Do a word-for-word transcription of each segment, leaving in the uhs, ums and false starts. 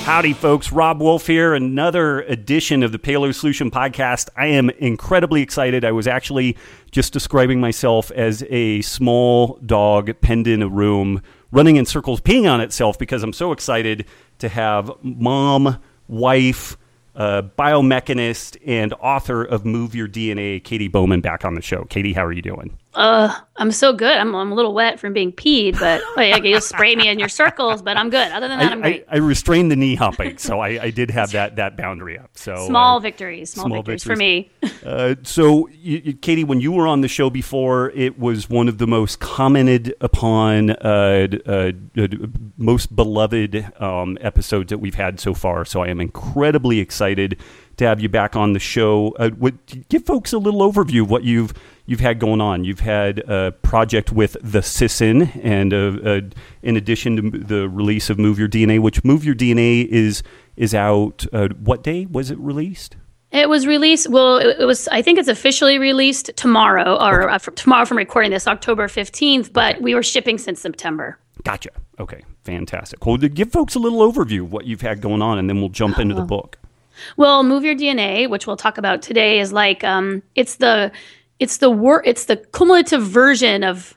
Howdy, folks. Robb Wolf here. Another edition of the Paleo Solution Podcast. I am incredibly excited. I was actually just describing myself as a small dog penned in a room, running in circles, peeing on itself because I'm so excited to have mom, wife, uh, biomechanist, and author of Move Your D N A, Katy Bowman, back on the show. Katy, how are you doing? Uh, I'm so good. I'm, I'm a little wet from being peed, but like, you'll spray me in your circles, but I'm good. Other than that, I, I'm great. I, I restrained the knee humping, so I, I did have that that boundary up. So small uh, victories, small, small victories, victories. for me. uh, so, you, you, Katy, when you were on the show before, it was one of the most commented upon, uh, uh, uh, most beloved um, episodes that we've had so far. So I am incredibly excited to have you back on the show. Uh, what, give folks a little overview of what you've you've had going on. You've had a project with the Sisson, and uh, uh, in addition to the release of Move Your D N A, which Move Your D N A is is out. Uh, what day was it released? It was released. Well, it, it was. I think it's officially released tomorrow, or okay. uh, for, tomorrow from recording this, October fifteenth. But okay. we were shipping since September. Gotcha. Okay, fantastic. Well, to give folks a little overview of what you've had going on, and then we'll jump into the book. Well, Move Your D N A, which we'll talk about today, is like um, it's the it's the work it's the cumulative version of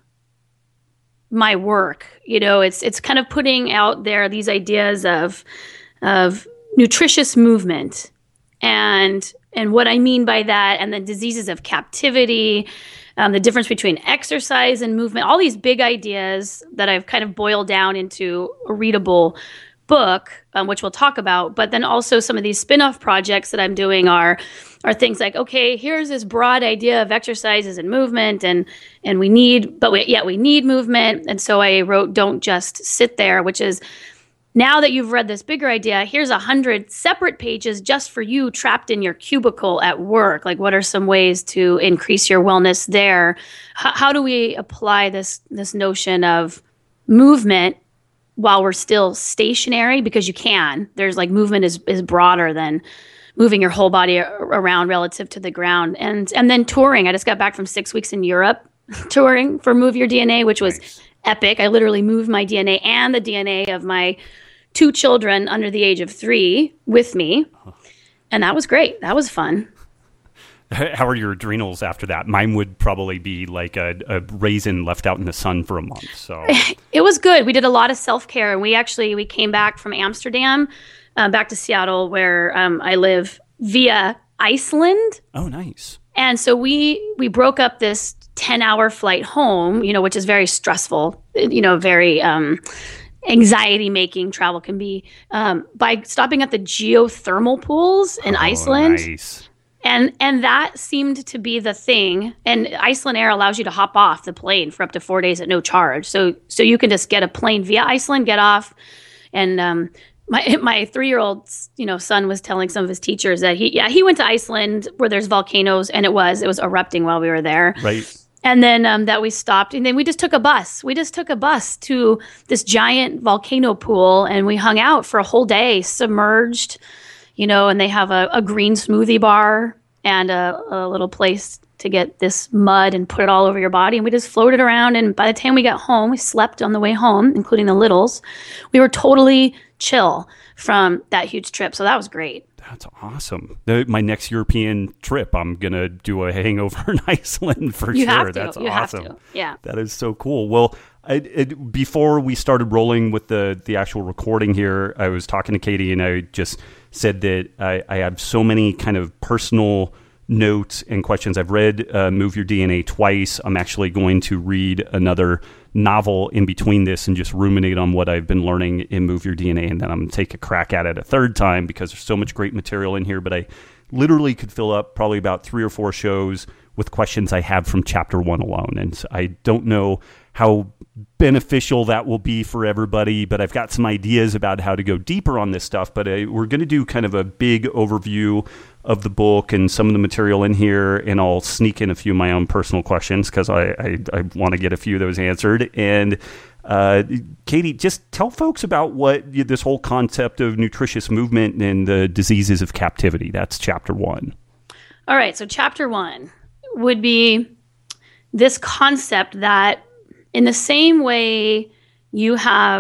my work. You know, it's it's kind of putting out there these ideas of of nutritious movement, and and what I mean by that, and the diseases of captivity, um, the difference between exercise and movement, all these big ideas that I've kind of boiled down into a readable book, um, which we'll talk about, but then also some of these spin-off projects that I'm doing are are things like, okay, here's this broad idea of exercises and movement, and and we need, but we, yeah, we need movement. And so I wrote Don't Just Sit There, which is, now that you've read this bigger idea, here's a hundred separate pages just for you trapped in your cubicle at work. Like, what are some ways to increase your wellness there? H- how do we apply this this notion of movement while we're still stationary? Because you can. There's like movement is is broader than moving your whole body around relative to the ground. And and then touring. I just got back from six weeks in Europe touring for Move Your D N A, which was nice. Epic. I literally moved my D N A and the D N A of my two children under the age of three with me. And that was great. That was fun. How are your adrenals after that? Mine would probably be like a, a raisin left out in the sun for a month. So it was good. We did a lot of self-care, and we actually we came back from Amsterdam, uh, back to Seattle, where um, I live, via Iceland. Oh, nice. And so we we broke up this ten-hour flight home, you know, which is very stressful, you know, very um, anxiety-making travel can be, um, by stopping at the geothermal pools in oh, Iceland. Nice. And and that seemed to be the thing. And Iceland Air allows you to hop off the plane for up to four days at no charge. So so you can just get a plane via Iceland, get off. And um, my my three-year-old you know son was telling some of his teachers that he yeah he went to Iceland where there's volcanoes, and it was it was erupting while we were there. Right. And then um, that we stopped, and then we just took a bus. We just took a bus to this giant volcano pool, and we hung out for a whole day, submerged. You know, and they have a, a green smoothie bar and a, a little place to get this mud and put it all over your body. And we just floated around. And by the time we got home, we slept on the way home, including the littles. We were totally chill from that huge trip. So that was great. That's awesome. The, my next European trip, I'm going to do a hangover in Iceland for you sure. Have to. That's you awesome. Have to. Yeah. That is so cool. Well, I, it, before we started rolling with the, the actual recording here, I was talking to Katy, and I just said that I, I have so many kind of personal notes and questions. I've read uh, Move Your D N A twice. I'm actually going to read another novel in between this and just ruminate on what I've been learning in Move Your D N A, and then I'm going to take a crack at it a third time because there's so much great material in here. But I literally could fill up probably about three or four shows with questions I have from chapter one alone. And so I don't know how beneficial that will be for everybody, but I've got some ideas about how to go deeper on this stuff. But uh, we're going to do kind of a big overview of the book and some of the material in here, and I'll sneak in a few of my own personal questions because I, I, I want to get a few of those answered. And uh, Katy, just tell folks about what this whole concept of nutritious movement and the diseases of captivity. That's chapter one. All right, so chapter one would be this concept that in the same way you have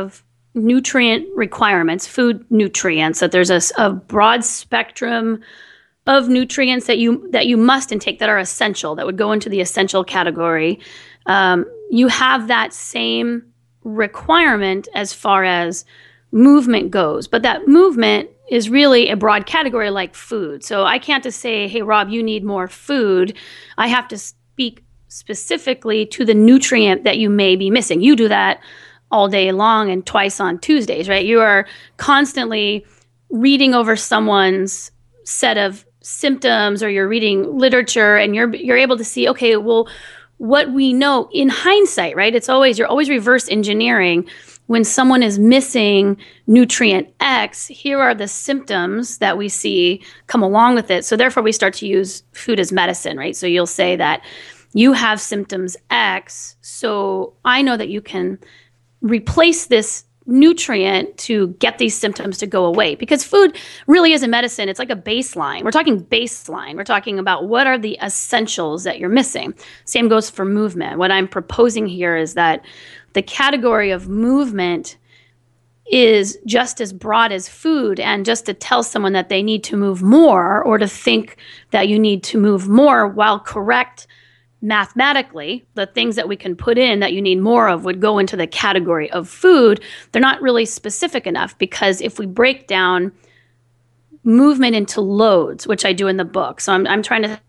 nutrient requirements, food nutrients, that there's a, a broad spectrum of nutrients that you that you must intake that are essential, that would go into the essential category. Um, you have that same requirement as far as movement goes, but that movement is really a broad category like food. So I can't just say, hey, Rob, you need more food. I have to speak specifically to the nutrient that you may be missing. You do that all day long and twice on Tuesdays, right? You are constantly reading over someone's set of symptoms, or you're reading literature, and you're you're able to see, okay, well, what we know in hindsight, right? It's always, you're always reverse engineering. When someone is missing nutrient X, here are the symptoms that we see come along with it. So therefore, we start to use food as medicine, right? So you'll say that you have symptoms X, so I know that you can replace this nutrient to get these symptoms to go away. Because food really is a medicine. It's like a baseline. We're talking baseline. We're talking about what are the essentials that you're missing. Same goes for movement. What I'm proposing here is that the category of movement is just as broad as food, and just to tell someone that they need to move more, or to think that you need to move more, while correct mathematically, the things that we can put in that you need more of would go into the category of food. They're not really specific enough, because if we break down movement into loads, which I do in the book, so I'm I'm trying to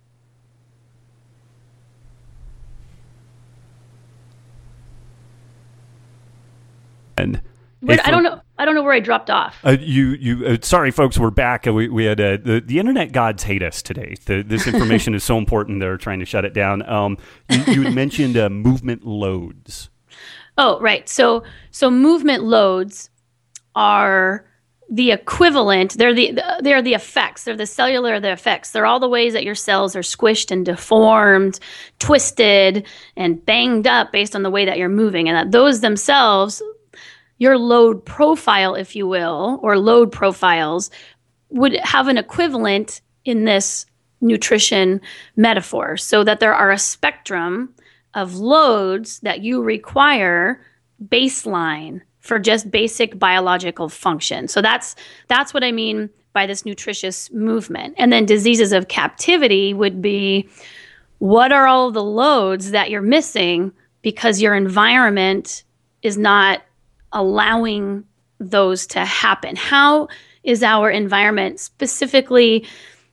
and But I don't know. I don't know where I dropped off. Uh, you, you. Uh, sorry, folks. We're back. Uh, we, we had uh, the the internet gods hate us today. The, this information is so important. They're trying to shut it down. Um, you, you had mentioned uh, movement loads. Oh, right. So, so movement loads are the equivalent. They're the they're the effects. They're the cellular the effects. They're all the ways that your cells are squished and deformed, twisted, and banged up based on the way that you're moving, and that those themselves, your load profile, if you will, or load profiles, would have an equivalent in this nutrition metaphor, so that there are a spectrum of loads that you require baseline for just basic biological function. So that's that's what I mean by this nutritious movement. And then diseases of captivity would be, what are all the loads that you're missing because your environment is not allowing those to happen? How is our environment, specifically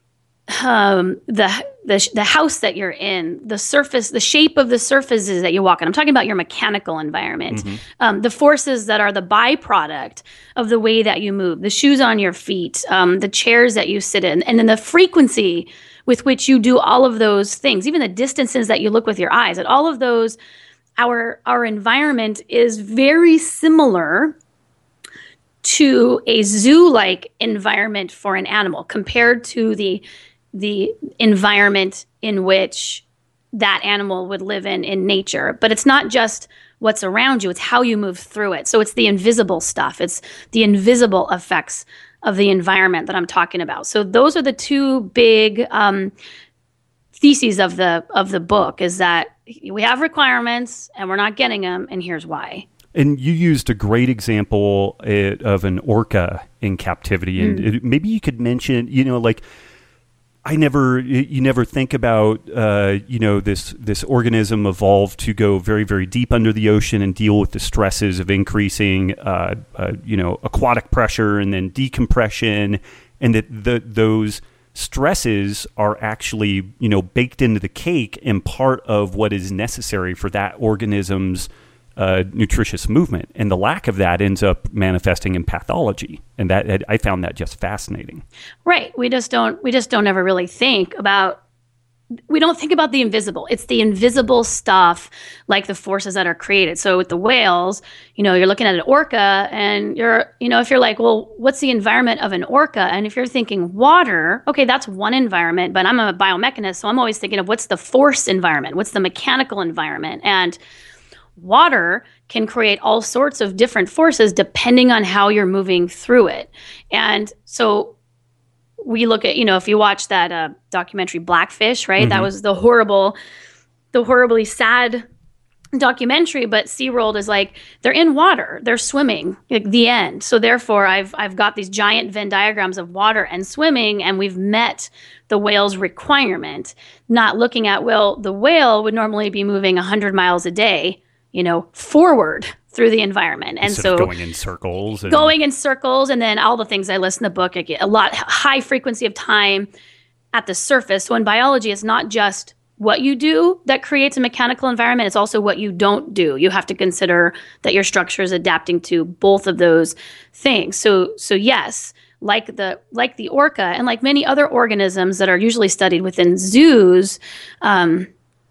um, the, the the house that you're in, the surface, the shape of the surfaces that you walk on? I'm talking about your mechanical environment, mm-hmm. um, the forces that are the byproduct of the way that you move, the shoes on your feet, um, the chairs that you sit in, and then the frequency with which you do all of those things, even the distances that you look with your eyes, at all of those. Our our environment is very similar to a zoo-like environment for an animal, compared to the the environment in which that animal would live in in nature. But it's not just what's around you, it's how you move through it. So it's the invisible stuff. It's the invisible effects of the environment that I'm talking about. So those are the two big um, theses of the of the book, is that we have requirements and we're not getting them, and here's why. And you used a great example uh, of an orca in captivity, and mm. it, maybe you could mention, you know, like, I never, you never think about, uh, you know, this this organism evolved to go very, very deep under the ocean and deal with the stresses of increasing, uh, uh, you know, aquatic pressure and then decompression, and that the, those stresses are actually, you know, baked into the cake and part of what is necessary for that organism's uh, nutritious movement. And the lack of that ends up manifesting in pathology. And that, I found that just fascinating. Right. We just don't, we just don't ever really think about, we don't think about the invisible. It's the invisible stuff, like the forces that are created. So with the whales, you know, you're looking at an orca, and you're, you know, if you're like, well, what's the environment of an orca? And if you're thinking water, okay, that's one environment, but I'm a biomechanist, so I'm always thinking of what's the force environment? What's the mechanical environment? And water can create all sorts of different forces depending on how you're moving through it. And so we look at, you know, if you watch that uh, documentary Blackfish, right? Mm-hmm. That was the horrible, the horribly sad documentary, but SeaWorld is like, they're in water, they're swimming, like the end. So therefore I've I've got these giant Venn diagrams of water and swimming, and we've met the whale's requirement, not looking at, well, the whale would normally be moving one hundred miles a day, you know, forward through the environment. And Instead so of going in circles. And- going in circles, and then all the things I list in the book, I get a lot, high frequency of time at the surface. So in biology, it's not just what you do that creates a mechanical environment. It's also what you don't do. You have to consider that your structure is adapting to both of those things. So, so yes, like the like the orca and like many other organisms that are usually studied within zoos, um,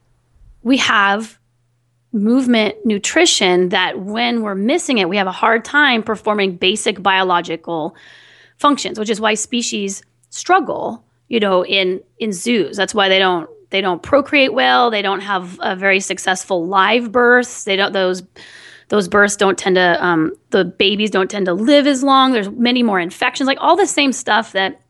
we have movement nutrition that when we're missing it, we have a hard time performing basic biological functions, which is why species struggle, you know, in in zoos. That's why they don't They don't procreate well. They don't have a very successful live births. They don't those those births don't tend to um, the babies don't tend to live as long. There's many more infections, like all the same stuff that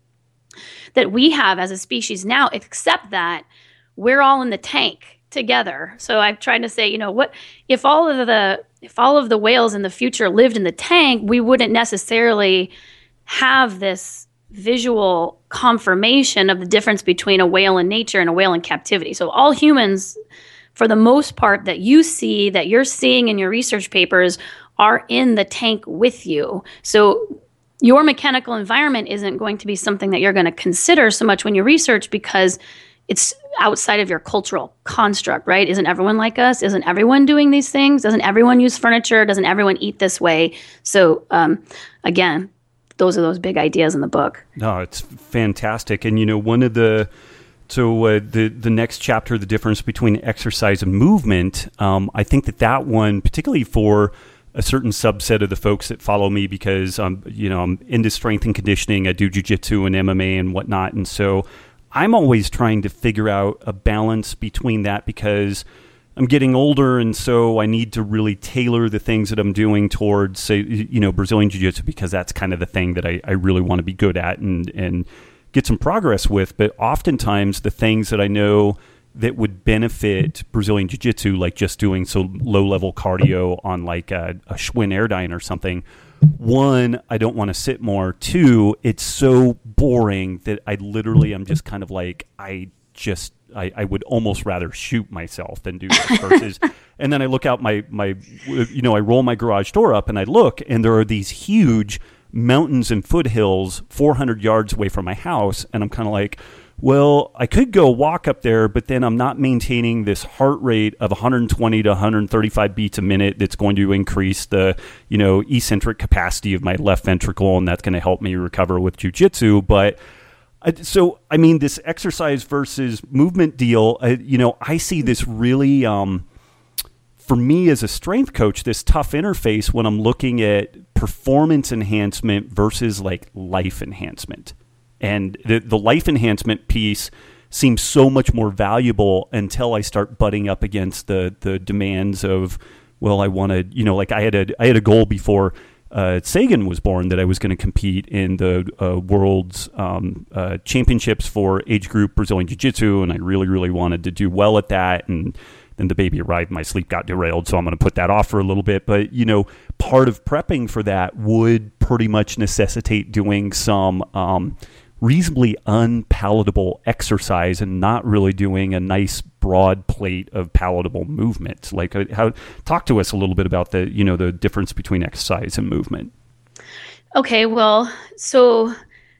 that we have as a species now, except that we're all in the tank together. So I've tried to say, you know, what if all of the if all of the whales in the future lived in the tank, we wouldn't necessarily have this visual confirmation of the difference between a whale in nature and a whale in captivity. So all humans, for the most part, that you see, that you're seeing in your research papers, are in the tank with you. So your mechanical environment isn't going to be something that you're going to consider so much when you research, because it's outside of your cultural construct, right? Isn't everyone like us? Isn't everyone doing these things? Doesn't everyone use furniture? Doesn't everyone eat this way? So um, again, those are those big ideas in the book. No, it's fantastic. And, you know, one of the, so uh, the, the next chapter, the difference between exercise and movement, um, I think that that one, particularly for a certain subset of the folks that follow me, because, um, you know, I'm into strength and conditioning, I do jiu-jitsu and M M A and whatnot. And so I'm always trying to figure out a balance between that, because I'm getting older, and so I need to really tailor the things that I'm doing towards, say, you know, Brazilian Jiu-Jitsu, because that's kind of the thing that I, I really want to be good at and, and get some progress with. But oftentimes the things that I know that would benefit Brazilian Jiu-Jitsu, like just doing so low-level cardio on like a, a Schwinn Airdyne or something, one, I don't want to sit more. Two, it's so boring that I literally am just kind of like, I just... I, I would almost rather shoot myself than do this versus, and then I look out my, my, you know, I roll my garage door up and I look, and there are these huge mountains and foothills four hundred yards away from my house. And I'm kind of like, well, I could go walk up there, but then I'm not maintaining this heart rate of one hundred twenty to one hundred thirty-five beats a minute. That's going to increase the, you know, eccentric capacity of my left ventricle, and that's going to help me recover with jiu-jitsu. But so, I mean, this exercise versus movement deal, uh, you know, I see this really, um, for me as a strength coach, this tough interface when I'm looking at performance enhancement versus like life enhancement. And the, the life enhancement piece seems so much more valuable until I start butting up against the the demands of, well, I want to, you know, like I had a I had a goal before Uh, Sagan was born that I was going to compete in the uh, world's um, uh, championships for age group Brazilian Jiu-Jitsu, and I really, really wanted to do well at that. And then the baby arrived, my sleep got derailed, so I'm going to put that off for a little bit. But, you know, part of prepping for that would pretty much necessitate doing some um, reasonably unpalatable exercise and not really doing a nice broad plate of palatable movement. Like, uh, how talk to us a little bit about the, you know, the difference between exercise and movement. Okay, well, so,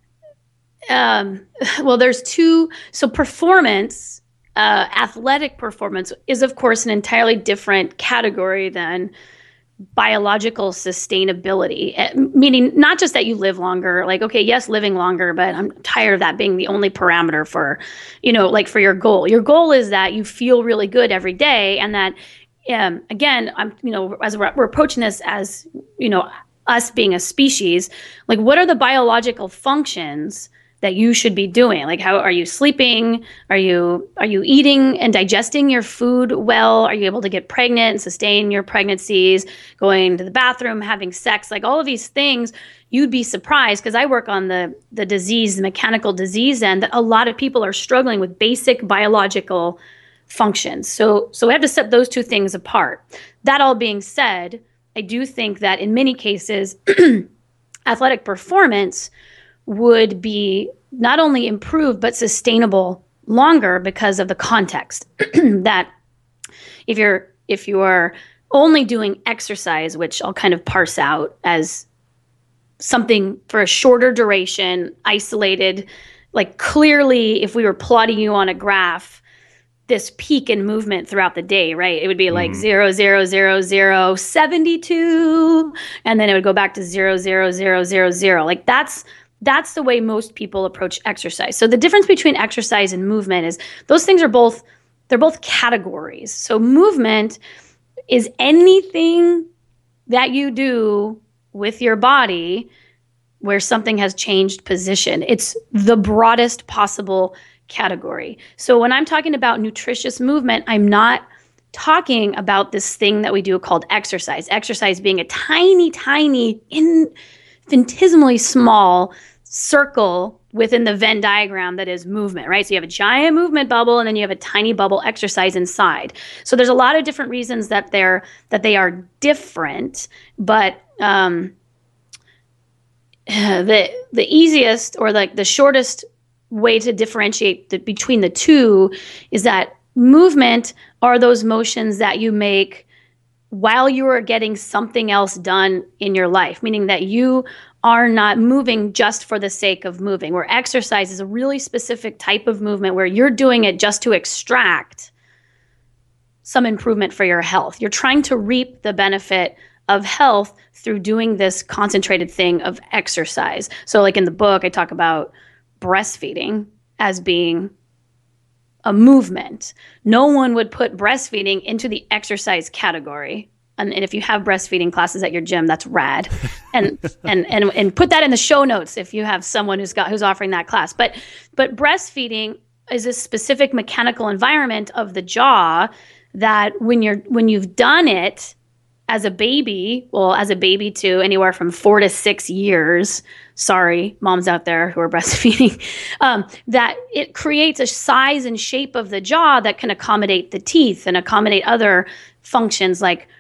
um, well, there's two. So performance, uh, athletic performance is, of course, an entirely different category than biological sustainability, meaning not just that you live longer, like, okay, yes, living longer, but I'm tired of that being the only parameter for, you know, like for your goal. Your goal is that you feel really good every day, and that, um, again, I'm, you know, as we're, we're approaching this as, you know, us being a species, like what are the biological functions that you should be doing? Like, how are you sleeping? Are you are you eating and digesting your food well? Are you able to get pregnant and sustain your pregnancies? Going to the bathroom, having sex, like all of these things, you'd be surprised, because I work on the the disease, the mechanical disease end, that a lot of people are struggling with basic biological functions. So, so we have to set those two things apart. That all being said, I do think that in many cases, athletic performance would be not only improved, but sustainable longer because of the context that if you're, if you are only doing exercise, which I'll kind of parse out as something for a shorter duration, isolated, like clearly if we were plotting you on a graph, this peak in movement throughout the day, right? It would be like mm. zero, zero, zero, zero, seventy-two, and then it would go back to zero, zero, zero, zero, zero. Like that's, that's the way most people approach exercise. So the difference between exercise and movement is those things are both, they're both categories. So movement is anything that you do with your body where something has changed position. It's the broadest possible category. So when I'm talking about nutritious movement, I'm not talking about this thing that we do called exercise. Exercise being a tiny, tiny, infinitesimally small circle within the Venn diagram that is movement, right? So you have a giant movement bubble and then you have a tiny bubble exercise inside. So there's a lot of different reasons that they're that they are different, but um, the the easiest or like the shortest way to differentiate the, between the two is that movement are those motions that you make while you are getting something else done in your life, meaning that you are not moving just for the sake of moving, where exercise is a really specific type of movement where you're doing it just to extract some improvement for your health. You're trying to reap the benefit of health through doing this concentrated thing of exercise. So like in the book, I talk about breastfeeding as being a movement. No one would put breastfeeding into the exercise category. And, and if you have breastfeeding classes at your gym, that's rad. And, and and and put that in the show notes if you have someone who's got who's offering that class. But but breastfeeding is a specific mechanical environment of the jaw that when you're when you've done it as a baby, well, as a baby to anywhere from four to six years, sorry, moms out there who are breastfeeding, um, that it creates a size and shape of the jaw that can accommodate the teeth and accommodate other functions like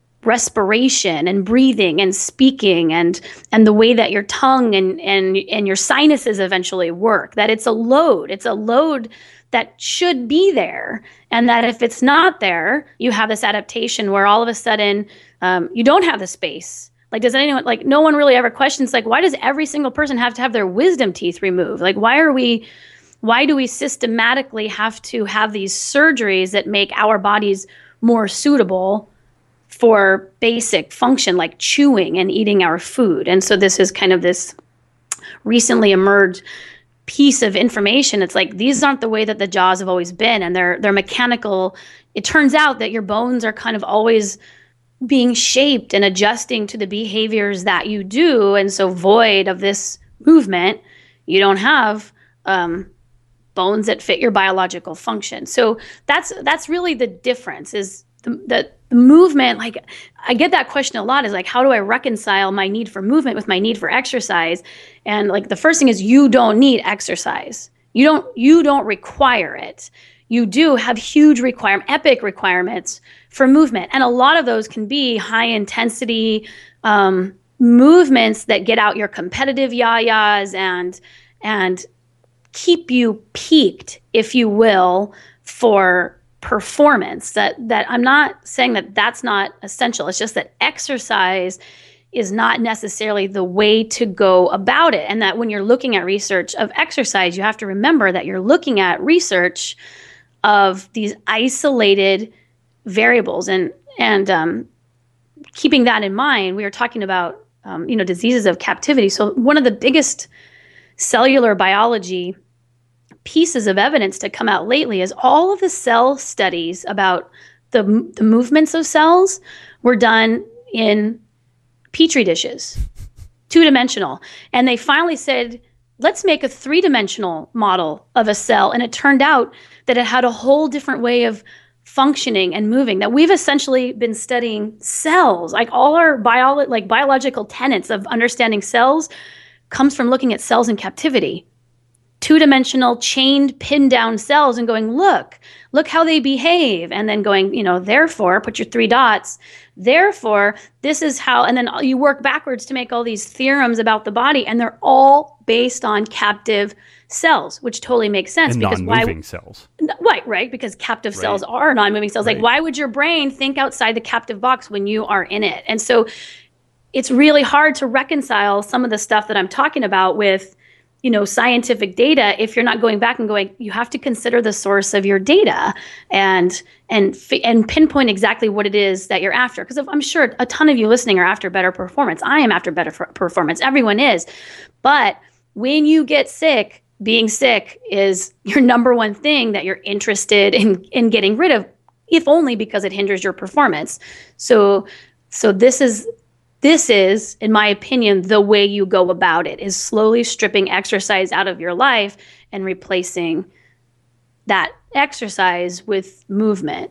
respiration and breathing and speaking and and the way that your tongue and and and your sinuses eventually work. That it's a load. It's a load that should be there. And that if it's not there, you have this adaptation where all of a sudden um, you don't have the space. Like, does anyone, like, no one really ever questions, like, why does every single person have to have their wisdom teeth removed? Like, why are we, why do we systematically have to have these surgeries that make our bodies more suitable for basic function, like chewing and eating our food? And so this is kind of this recently emerged piece of information. It's like, these aren't the way that the jaws have always been, and they're they're mechanical. It turns out that your bones are kind of always being shaped and adjusting to the behaviors that you do, and so void of this movement, you don't have um, bones that fit your biological function. So that's that's really the difference. Is the, the the movement, like, I get that question a lot, is like, how do I reconcile my need for movement with my need for exercise? And like, the first thing is, you don't need exercise. You don't, you don't require it. You do have huge requirement, epic requirements for movement. And a lot of those can be high intensity um, movements that get out your competitive yayas and, and keep you peaked, if you will, for performance. That that I'm not saying that that's not essential. It's just that exercise is not necessarily the way to go about it. And that when you're looking at research of exercise, you have to remember that you're looking at research of these isolated variables. And and um, keeping that in mind, we are talking about um, you know diseases of captivity. So one of the biggest cellular biology pieces of evidence to come out lately is all of the cell studies about the, the movements of cells were done in petri dishes, two-dimensional. And they finally said, let's make a three-dimensional model of a cell. And it turned out that it had a whole different way of functioning and moving, that we've essentially been studying cells. Like all our bio- like biological tenets of understanding cells comes from looking at cells in captivity. two-dimensional chained pinned down cells and going, look, look how they behave. And then going, you know, therefore, put your three dots. Therefore, this is how, and then you work backwards to make all these theorems about the body. And they're all based on captive cells, which totally makes sense. And because non-moving why, cells. Right, right. Because captive right. cells are non-moving cells. Right. Like, why would your brain think outside the captive box when you are in it? And so it's really hard to reconcile some of the stuff that I'm talking about with, you know, scientific data if you're not going back and going, you have to consider the source of your data and and and pinpoint exactly what it is that you're after. Because I'm sure a ton of you listening are after better performance. I am after better performance. Everyone is. But when you get sick, being sick is your number one thing that you're interested in in getting rid of, if only because it hinders your performance. So so this is This is, in my opinion, the way you go about it, is slowly stripping exercise out of your life and replacing that exercise with movement,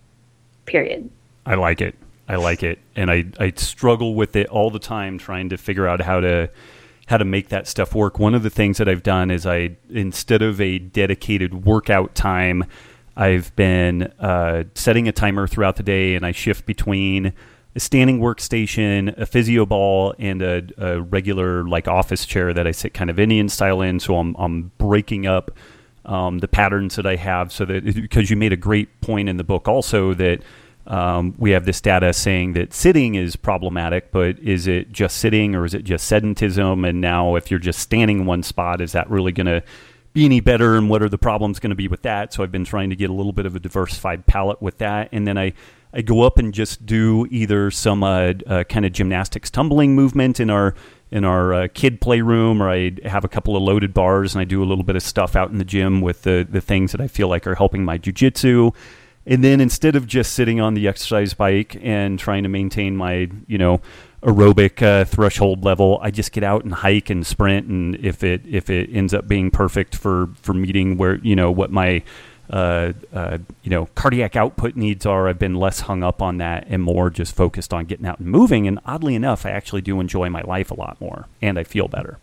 period. I like it. I like it. And I, I struggle with it all the time, trying to figure out how to how to make that stuff work. One of the things that I've done is I, instead of a dedicated workout time, I've been uh, setting a timer throughout the day, and I shift between a standing workstation, a physio ball, and a, a regular like office chair that I sit kind of Indian style in. So I'm I'm breaking up um, the patterns that I have, so that, because you made a great point in the book also that um, we have this data saying that sitting is problematic, but is it just sitting or is it just sedentism? And now if you're just standing in one spot, is that really going to be any better, and what are the problems going to be with that? So I've been trying to get a little bit of a diversified palette with that. And then I I go up and just do either some uh, uh, kind of gymnastics tumbling movement in our in our uh, kid playroom, or I have a couple of loaded bars and I do a little bit of stuff out in the gym with the, the things that I feel like are helping my jujitsu. And then instead of just sitting on the exercise bike and trying to maintain my, you know, aerobic uh, threshold level, I just get out and hike and sprint. And if it if it ends up being perfect for, for meeting where, you know, what my Uh, uh, you know, cardiac output needs are, I've been less hung up on that and more just focused on getting out and moving. And oddly enough, I actually do enjoy my life a lot more, and I feel better.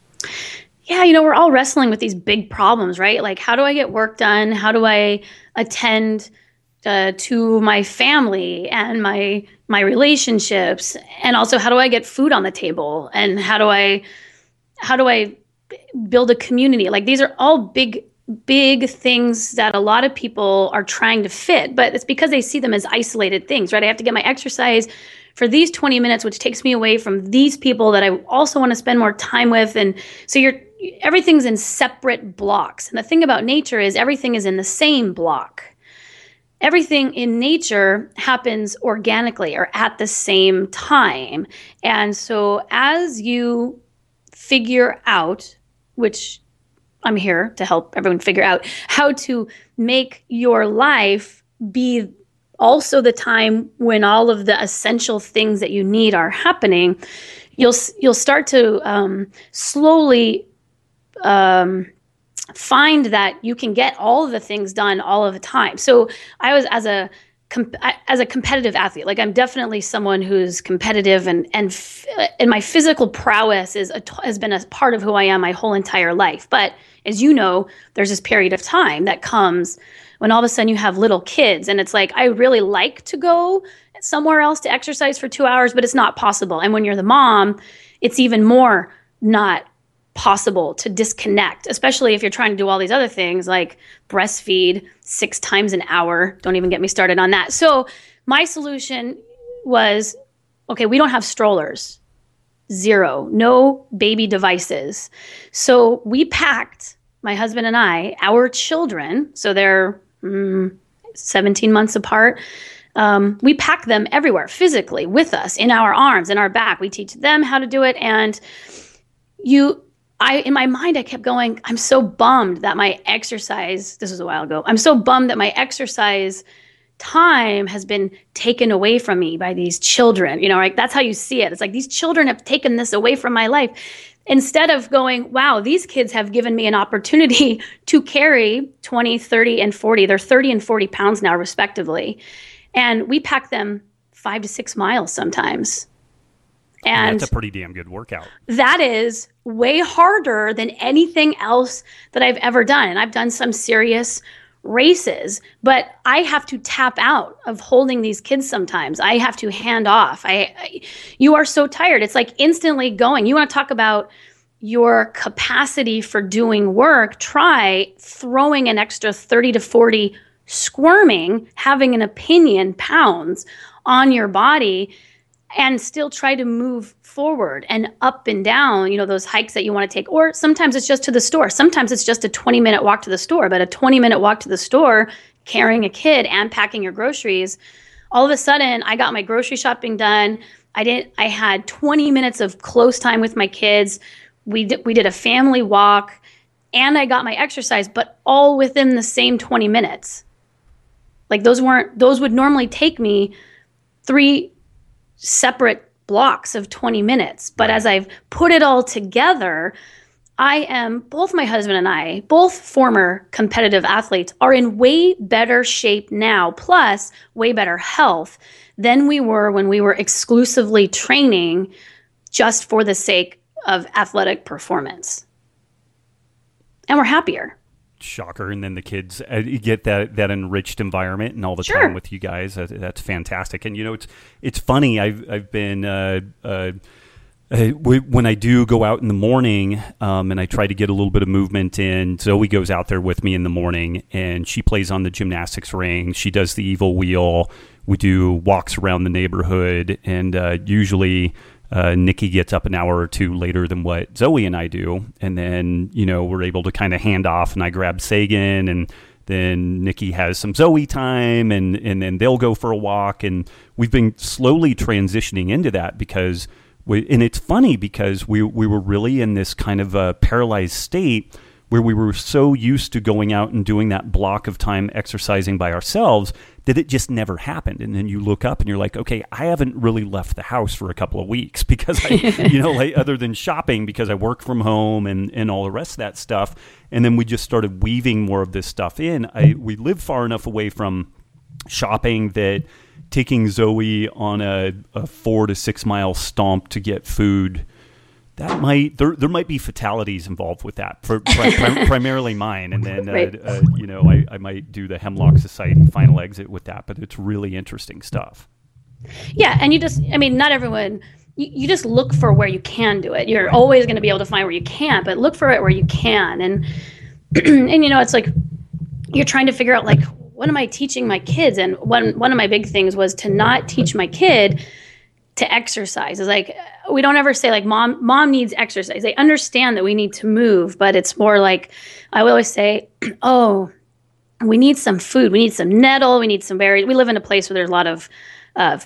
Yeah, you know, we're all wrestling with these big problems, right? Like, how do I get work done? How do I attend uh, to my family and my my relationships? And also, how do I get food on the table? And how do I how do I build a community? Like, these are all big big things that a lot of people are trying to fit, but it's because they see them as isolated things, right? I have to get my exercise for these twenty minutes, which takes me away from these people that I also want to spend more time with. And so you're, everything's in separate blocks. And the thing about nature is everything is in the same block. Everything in nature happens organically or at the same time. And so as you figure out, which I'm here to help everyone figure out how to make your life be also the time when all of the essential things that you need are happening, you'll you'll start to um, slowly um, find that you can get all of the things done all of the time. So I was as a as a competitive athlete, like I'm definitely someone who's competitive, and and and my physical prowess is a, has been a part of who I am my whole entire life. But as you know, there's this period of time that comes when all of a sudden you have little kids, and it's like, I really like to go somewhere else to exercise for two hours, but it's not possible. And when you're the mom, it's even more not possible to disconnect, especially if you're trying to do all these other things like breastfeed six times an hour. Don't even get me started on that. So my solution was, okay, we don't have strollers. Zero. No baby devices. So we packed, my husband and I, our children, so they're mm, seventeen months apart. Um, we pack them everywhere physically with us, in our arms, in our back. We teach them how to do it. And you, I, in my mind, I kept going, I'm so bummed that my exercise, this was a while ago, I'm so bummed that my exercise time has been taken away from me by these children. You know, like that's how you see it. It's like these children have taken this away from my life. Instead of going, wow, these kids have given me an opportunity to carry twenty, thirty, and forty. They're thirty and forty pounds now, respectively. And we pack them five to six miles sometimes. And, and that's a pretty damn good workout. That is way harder than anything else that I've ever done. And I've done some serious races, but I have to tap out of holding these kids sometimes. I have to hand off. I, I you are so tired. It's like instantly going. You want to talk about your capacity for doing work, try throwing an extra thirty to forty squirming, having an opinion pounds on your body, and still try to move forward and up and down, you know, those hikes that you want to take. Or sometimes it's just to the store. Sometimes it's just a twenty minute walk to the store, but a twenty minute walk to the store, carrying a kid and packing your groceries. All of a sudden I got my grocery shopping done. I didn't, I had twenty minutes of close time with my kids. We did, we did a family walk and I got my exercise, but all within the same twenty minutes. Like those weren't, those would normally take me three separate blocks of twenty minutes. But as I've put it all together, I am, both my husband and I, both former competitive athletes, are in way better shape now, plus way better health than we were when we were exclusively training just for the sake of athletic performance. And we're happier. Shocker. And then the kids uh, you get that that enriched environment and all the Sure. time with you guys. That, that's fantastic. And you know, it's it's funny. I've I've been uh, uh, uh, when I do go out in the morning, um, and I try to get a little bit of movement in. Zoe goes out there with me in the morning, and she plays on the gymnastics ring. She does the evil wheel. We do walks around the neighborhood, and uh, usually. Uh, Nikki gets up an hour or two later than what Zoe and I do. And then, you know, we're able to kind of hand off and I grab Sagan and then Nikki has some Zoe time and, and then they'll go for a walk. And we've been slowly transitioning into that because we, and it's funny because we, we were really in this kind of a paralyzed state where we were so used to going out and doing that block of time exercising by ourselves that it just never happened. And then you look up and you're like, okay, I haven't really left the house for a couple of weeks because I, you know, like other than shopping because I work from home and, and all the rest of that stuff. And then we just started weaving more of this stuff in. I, we live far enough away from shopping that taking Zoe on a, a four to six mile stomp to get food, that might there there might be fatalities involved with that for pri- prim- primarily mine, and then uh, Right. uh, you know I, I might do the Hemlock Society final exit with that, but it's really interesting stuff. Yeah, and you just, I mean, not everyone, you, you just look for where you can do it. You're always going to be able to find where you can't, but look for it where you can. And, and you know, it's like you're trying to figure out, like, what am I teaching my kids? And one one of my big things was to not teach my kid to exercise. It's like, we don't ever say like, mom, mom needs exercise. They understand that we need to move, but it's more like, I will always say, oh, we need some food. We need some nettle. We need some berries. We live in a place where there's a lot of uh,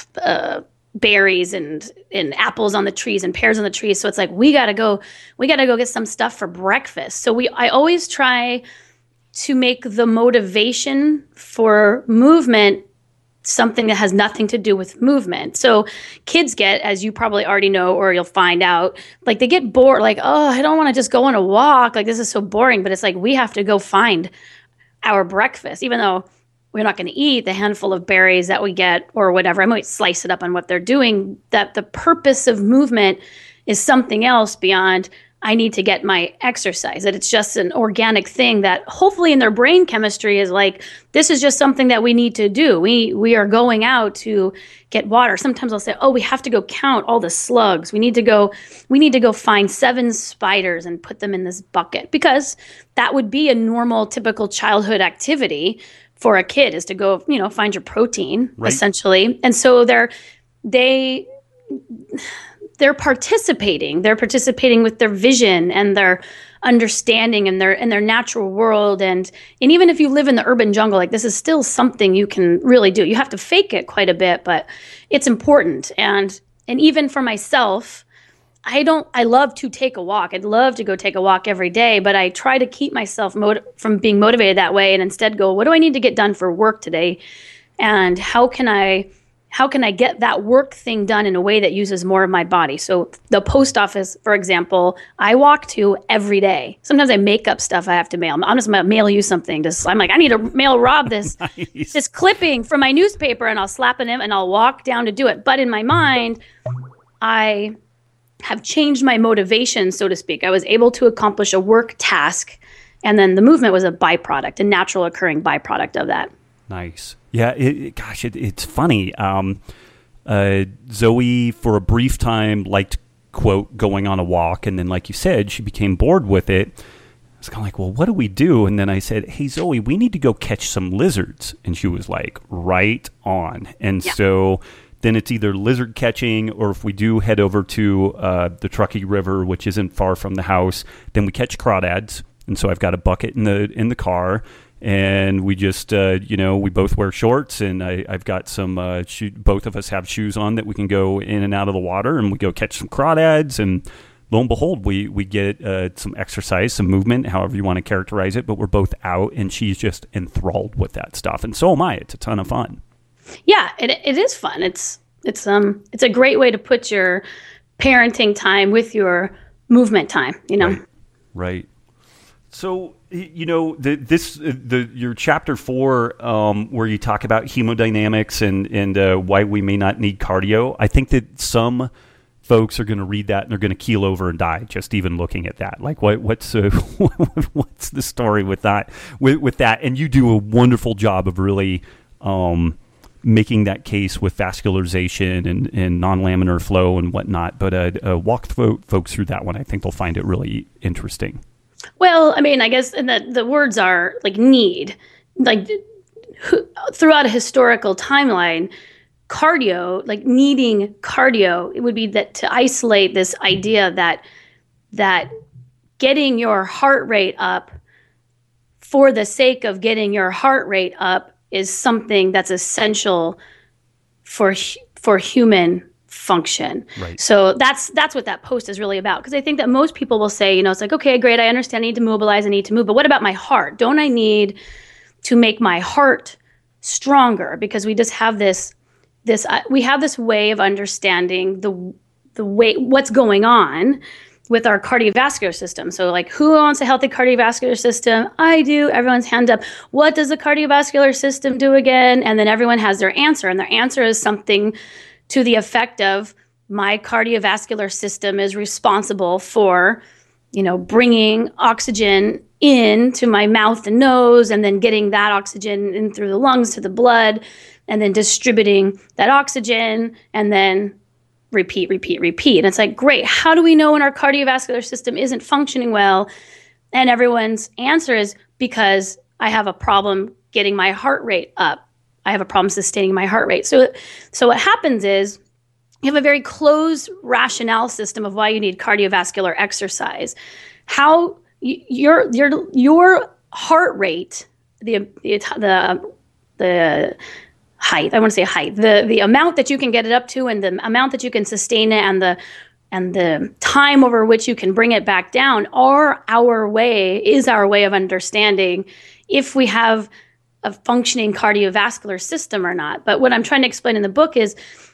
uh, berries and, and apples on the trees and pears on the trees. So it's like, we got to go, we got to go get some stuff for breakfast. So we, I always try to make the motivation for movement something that has nothing to do with movement. So kids get, as you probably already know, or you'll find out, like they get bored, like, oh, I don't want to just go on a walk. Like, this is so boring. But it's like, we have to go find our breakfast, even though we're not going to eat the handful of berries that we get or whatever. I might slice it up on what they're doing. That the purpose of movement is something else beyond I need to get my exercise, that it's just an organic thing that hopefully in their brain chemistry is like, this is just something that we need to do. We we are going out to get water. Sometimes I'll say, oh, we have to go count all the slugs. We need to go, we need to go find seven spiders and put them in this bucket, because that would be a normal, typical childhood activity for a kid, is to go, you know, find your protein, right, essentially. And so they're, they, they're participating. They're participating with their vision and their understanding and their and their natural world. And and even if you live in the urban jungle, like, this is still something you can really do. You have to fake it quite a bit, but it's important. And and even for myself, I don't. I love to take a walk. I'd love to go take a walk every day, but I try to keep myself mot- from being motivated that way, and instead go, what do I need to get done for work today, and how can I? How can I get that work thing done in a way that uses more of my body? So the post office, for example, I walk to every day. Sometimes I make up stuff I have to mail. I'm just going to mail you something. Just, I'm like, I need to mail Rob this, nice. this clipping from my newspaper, and I'll slap it in and I'll walk down to do it. But in my mind, I have changed my motivation, so to speak. I was able to accomplish a work task, and then the movement was a byproduct, a natural occurring byproduct of that. Nice. Yeah, it, it, gosh, it, it's funny. Um, uh, Zoe, for a brief time, liked, quote, going on a walk. And then, like you said, she became bored with it. I was kind of like, well, what do we do? And then I said, hey, Zoe, we need to go catch some lizards. And she was like, right on. And yeah. so then it's either lizard catching, or if we do head over to uh, the Truckee River, which isn't far from the house, then we catch crawdads. And so I've got a bucket in the in the car. And we just, uh, you know, we both wear shorts, and I, I've got some, uh, shoe, both of us have shoes on that we can go in and out of the water, and we go catch some crawdads, and lo and behold, we, we get uh, some exercise, some movement, however you want to characterize it, but we're both out, and she's just enthralled with that stuff. And so am I. It's a ton of fun. Yeah, it it is fun. It's, it's, um, it's a great way to put your parenting time with your movement time, you know? Right. Right. So, you know, the, this the your chapter four, um, where you talk about hemodynamics and and uh, why we may not need cardio. I think that some folks are going to read that and they're going to keel over and die just even looking at that. Like, what what's uh, what's the story with that? With with that, and you do a wonderful job of really um, making that case with vascularization and, and non-laminar flow and whatnot. But uh, uh, walk th- folks through that one. I think they'll find it really interesting. Well, I mean, I guess and the, the words are like need, like throughout a historical timeline, cardio, like needing cardio, it would be that to isolate this idea that that getting your heart rate up for the sake of getting your heart rate up is something that's essential for for human function. Right. So that's that's what that post is really about. Because I think that most people will say, you know, it's like, okay, great, I understand I need to mobilize, I need to move, but what about my heart? Don't I need to make my heart stronger? Because we just have this this uh, we have this way of understanding the the way what's going on with our cardiovascular system. So like, who wants a healthy cardiovascular system? I do. Everyone's hand up. What does the cardiovascular system do again? And then everyone has their answer, and their answer is something to the effect of, my cardiovascular system is responsible for, you know, bringing oxygen in to my mouth and nose, and then getting that oxygen in through the lungs to the blood, and then distributing that oxygen, and then repeat, repeat, repeat. And it's like, great, how do we know when our cardiovascular system isn't functioning well? And everyone's answer is, because I have a problem getting my heart rate up. I have a problem sustaining my heart rate. So, so what happens is you have a very closed rationale system of why you need cardiovascular exercise. How y- your your your heart rate, the the the, the height, I want to say height, the the amount that you can get it up to, and the amount that you can sustain it, and the and the time over which you can bring it back down are our way, is our way of understanding if we have a functioning cardiovascular system or not. But what I'm trying to explain in the book is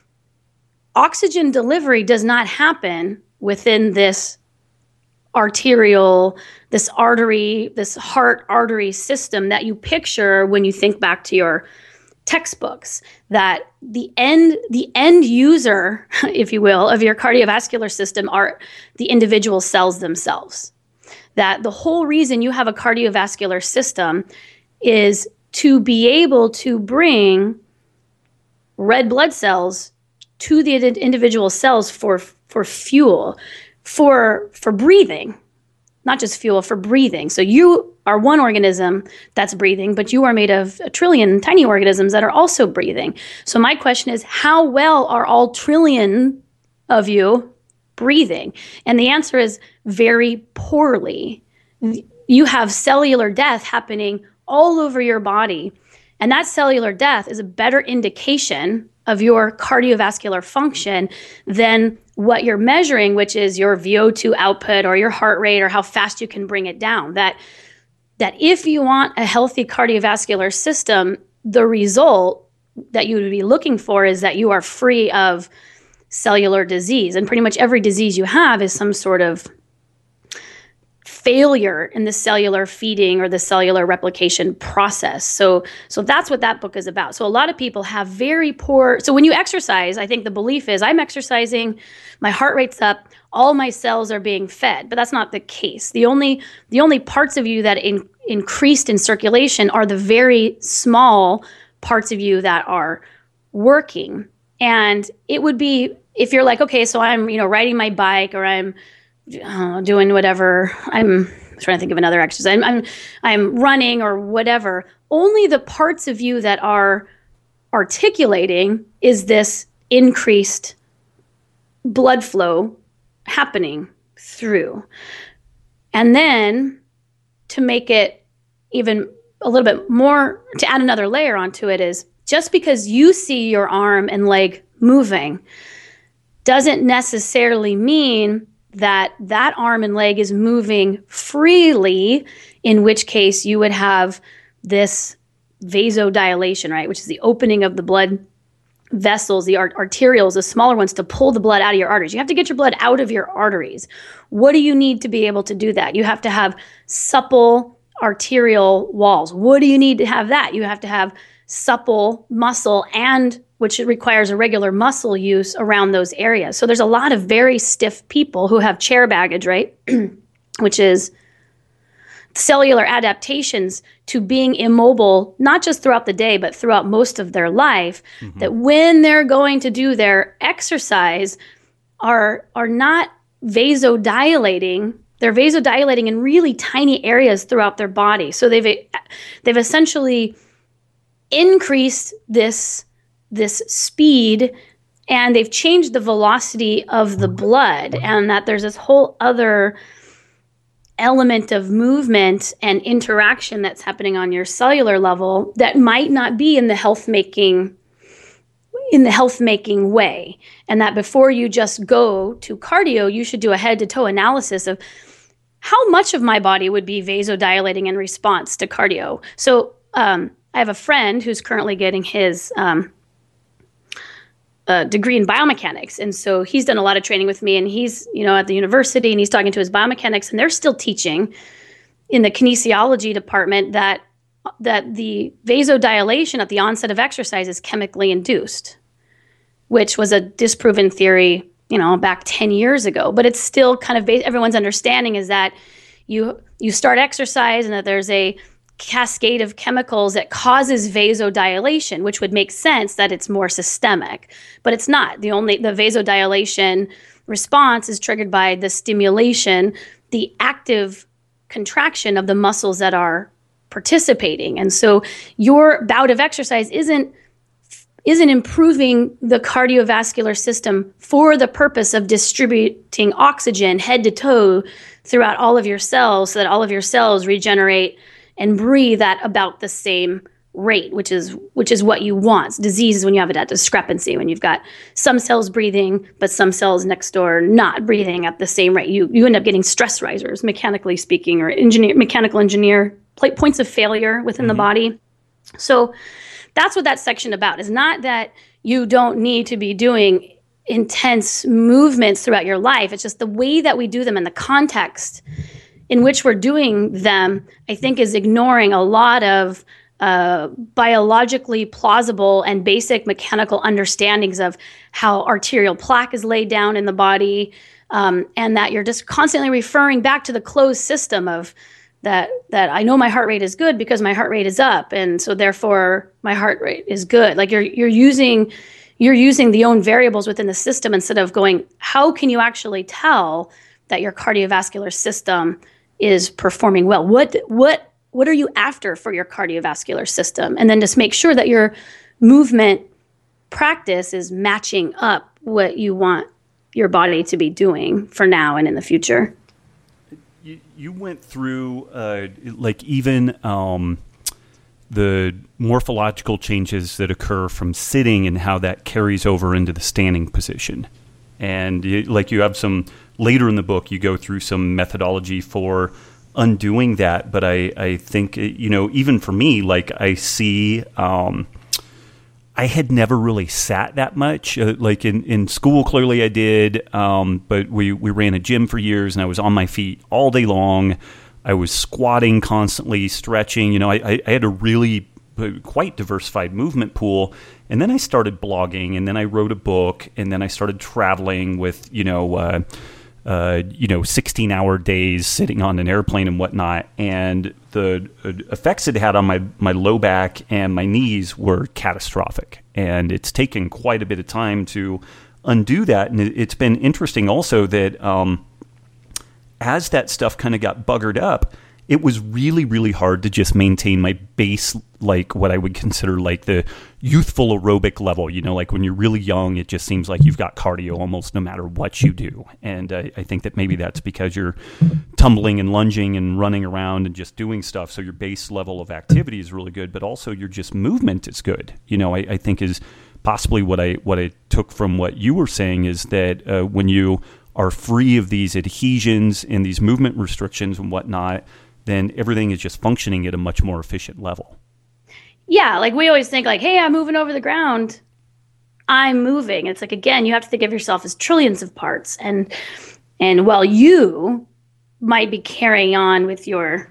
oxygen delivery does not happen within this arterial, this artery, this heart artery system that you picture when you think back to your textbooks, that the end the end user, if you will, of your cardiovascular system are the individual cells themselves. That the whole reason you have a cardiovascular system is to be able to bring red blood cells to the individual cells for for fuel, for for breathing, not just fuel, for breathing. So you are one organism that's breathing, but you are made of a trillion tiny organisms that are also breathing. So my question is, how well are all trillion of you breathing? And the answer is very poorly. You have cellular death happening all over your body. And that cellular death is a better indication of your cardiovascular function than what you're measuring, which is your V O two output or your heart rate or how fast you can bring it down. That, that if you want a healthy cardiovascular system, the result that you would be looking for is that you are free of cellular disease. And pretty much every disease you have is some sort of failure in the cellular feeding or the cellular replication process. So, so that's what that book is about. So a lot of people have very poor, so when you exercise, I think the belief is I'm exercising, my heart rate's up, all my cells are being fed, but that's not the case. The only, the only parts of you that in, increased in circulation are the very small parts of you that are working. And it would be, if you're like, okay, so I'm, you know, riding my bike or I'm uh, doing whatever, I'm trying to think of another exercise, I'm, I'm, I'm running or whatever, only the parts of you that are articulating is this increased blood flow happening through. And then to make it even a little bit more, to add another layer onto it, is just because you see your arm and leg moving doesn't necessarily mean that that arm and leg is moving freely, in which case you would have this vasodilation, right, which is the opening of the blood vessels, the art- arterioles, the smaller ones, to pull the blood out of your arteries. You have to get your blood out of your arteries. What do you need to be able to do that? You have to have supple arterial walls. What do you need to have that? You have to have supple muscle, and which requires a regular muscle use around those areas. So there's a lot of very stiff people who have chair baggage, right? Which is cellular adaptations to being immobile, not just throughout the day, but throughout most of their life, mm-hmm. that when they're going to do their exercise are, are not vasodilating. They're vasodilating in really tiny areas throughout their body. So they've, they've essentially increased this, this speed, and they've changed the velocity of the blood, and that there's this whole other element of movement and interaction that's happening on your cellular level that might not be in the health making in the health making way. And that before you just go to cardio, you should do a head to toe analysis of how much of my body would be vasodilating in response to cardio. So um, I have a friend who's currently getting his um, uh, degree in biomechanics. And so he's done a lot of training with me, and he's, you know, at the university, and he's talking to his biomechanics, and they're still teaching in the kinesiology department that that the vasodilation at the onset of exercise is chemically induced, which was a disproven theory, you know, back ten years ago. But it's still kind of, everyone's understanding is that you you start exercise and that there's a cascade of chemicals that causes vasodilation, which would make sense that it's more systemic, but it's not. The only, the vasodilation response is triggered by the stimulation, the active contraction of the muscles that are participating. And so your bout of exercise isn't isn't improving the cardiovascular system for the purpose of distributing oxygen head to toe throughout all of your cells, so that all of your cells regenerate and breathe at about the same rate, which is which is what you want. Disease is when you have that discrepancy, when you've got some cells breathing, but some cells next door not breathing at the same rate. You you end up getting stress risers, mechanically speaking, or engineer mechanical engineer points of failure within mm-hmm. the body. So that's what that section about is. Not that you don't need to be doing intense movements throughout your life. It's just the way that we do them and the context in which we're doing them, I think, is ignoring a lot of uh, biologically plausible and basic mechanical understandings of how arterial plaque is laid down in the body, um, and that you're just constantly referring back to the closed system of that, that I know my heart rate is good because my heart rate is up, and so therefore my heart rate is good. Like you're you're using you're using the own variables within the system instead of going, how can you actually tell that your cardiovascular system is performing well? What what what are you after for your cardiovascular system? And then just make sure that your movement practice is matching up what you want your body to be doing for now and in the future. You, you went through uh, like even um, the morphological changes that occur from sitting and how that carries over into the standing position. And you, like you have some, later in the book, you go through some methodology for undoing that. But I, I think, you know, even for me, like I see, um, I had never really sat that much. Uh, like in, in school, clearly I did, um, but we, we ran a gym for years, and I was on my feet all day long. I was squatting constantly, stretching. You know, I, I, I had a really quite diversified movement pool. And then I started blogging, and then I wrote a book, and then I started traveling with, you know, uh, uh, you know, sixteen-hour days sitting on an airplane and whatnot. And the effects it had on my, my low back and my knees were catastrophic. And it's taken quite a bit of time to undo that. And it's been interesting also that um, as that stuff kind of got buggered up, it was really, really hard to just maintain my base, like what I would consider like the youthful aerobic level. You know, like when you're really young, it just seems like you've got cardio almost no matter what you do. And uh, I think that maybe that's because you're tumbling and lunging and running around and just doing stuff. So your base level of activity is really good, but also your just movement is good. You know, I, I think is possibly what I what I took from what you were saying is that uh, when you are free of these adhesions and these movement restrictions and whatnot, then everything is just functioning at a much more efficient level. Yeah, like we always think like, hey, I'm moving over the ground. I'm moving. It's like, again, you have to think of yourself as trillions of parts. And and while you might be carrying on with your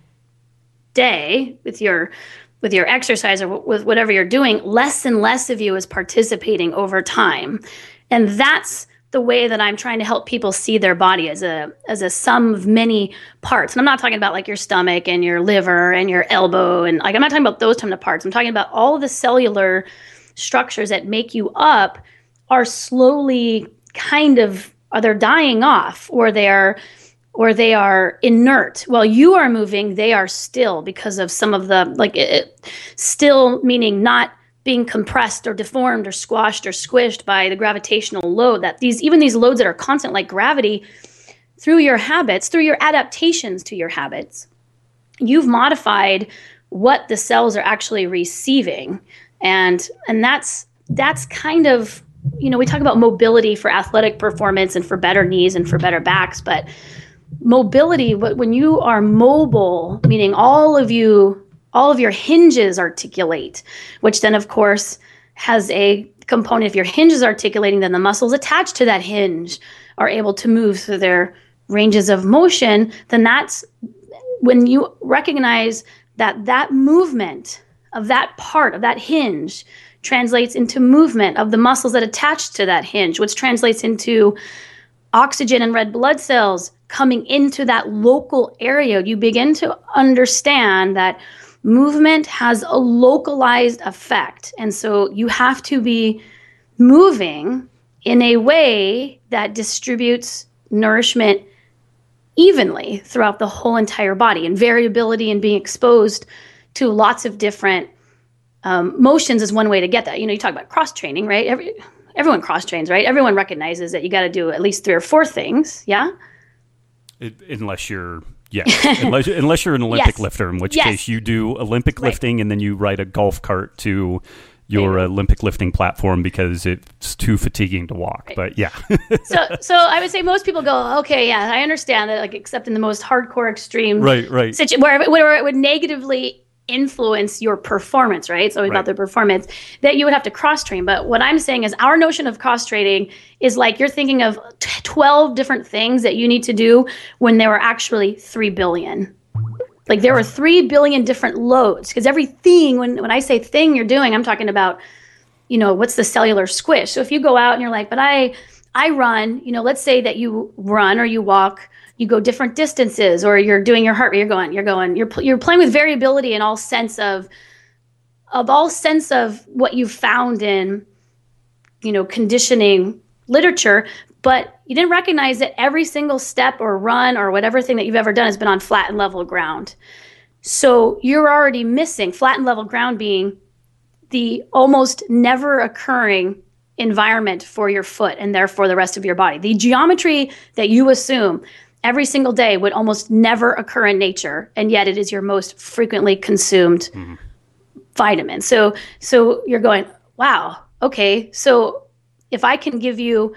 day, with your with your exercise or w- with whatever you're doing, less and less of you is participating over time. And that's the way that I'm trying to help people see their body as a as a sum of many parts. And I'm not talking about like your stomach and your liver and your elbow. And like, I'm not talking about those kind of parts. I'm talking about all of the cellular structures that make you up are slowly kind of, are they're dying off or they are, or they are inert. While you are moving, they are still because of some of the, like it, still meaning not being compressed or deformed or squashed or squished by the gravitational load that these, even these loads that are constant like gravity, through your habits, through your adaptations to your habits, you've modified what the cells are actually receiving. And, and that's, that's kind of, you know, we talk about mobility for athletic performance and for better knees and for better backs, but mobility, when you are mobile, meaning all of you, all of your hinges articulate, which then, of course, has a component. If your hinge is articulating, then the muscles attached to that hinge are able to move through their ranges of motion. Then that's when you recognize that that movement of that part of that hinge translates into movement of the muscles that attach to that hinge, which translates into oxygen and red blood cells coming into that local area. You begin to understand that movement has a localized effect. And so you have to be moving in a way that distributes nourishment evenly throughout the whole entire body. And variability and being exposed to lots of different um, motions is one way to get that. You know, you talk about cross training, right? Every, everyone cross trains, right? Everyone recognizes that you got to do at least three or four things. Yeah. It, unless you're Yeah, unless, unless you're an Olympic yes. lifter, in which yes. case you do Olympic right. lifting and then you ride a golf cart to your right. Olympic lifting platform because it's too fatiguing to walk. Right. But yeah. so so I would say most people go, okay, yeah, I understand that, like, except in the most hardcore extreme right, right. situ- where, where it would negatively influence your performance, right? So right. about the performance, that you would have to cross-train. But what I'm saying is our notion of cross-training is like you're thinking of twelve different things that you need to do when there were actually three billion. Like there were three billion different loads, because every thing, when, when I say thing you're doing, I'm talking about, you know, what's the cellular squish. So if you go out and you're like, but I, I run, you know, let's say that you run or you walk, you go different distances, or you're doing your heart rate, you're going, you're going, you're you're playing with variability in all sense of, of all sense of what you've found in, you know, conditioning literature, but you didn't recognize that every single step or run or whatever thing that you've ever done has been on flat and level ground. So you're already missing flat and level ground being the almost never occurring environment for your foot and therefore the rest of your body. The geometry that you assume every single day would almost never occur in nature, and yet it is your most frequently consumed mm-hmm. vitamin. So, so you're going, wow, okay, so if I can give you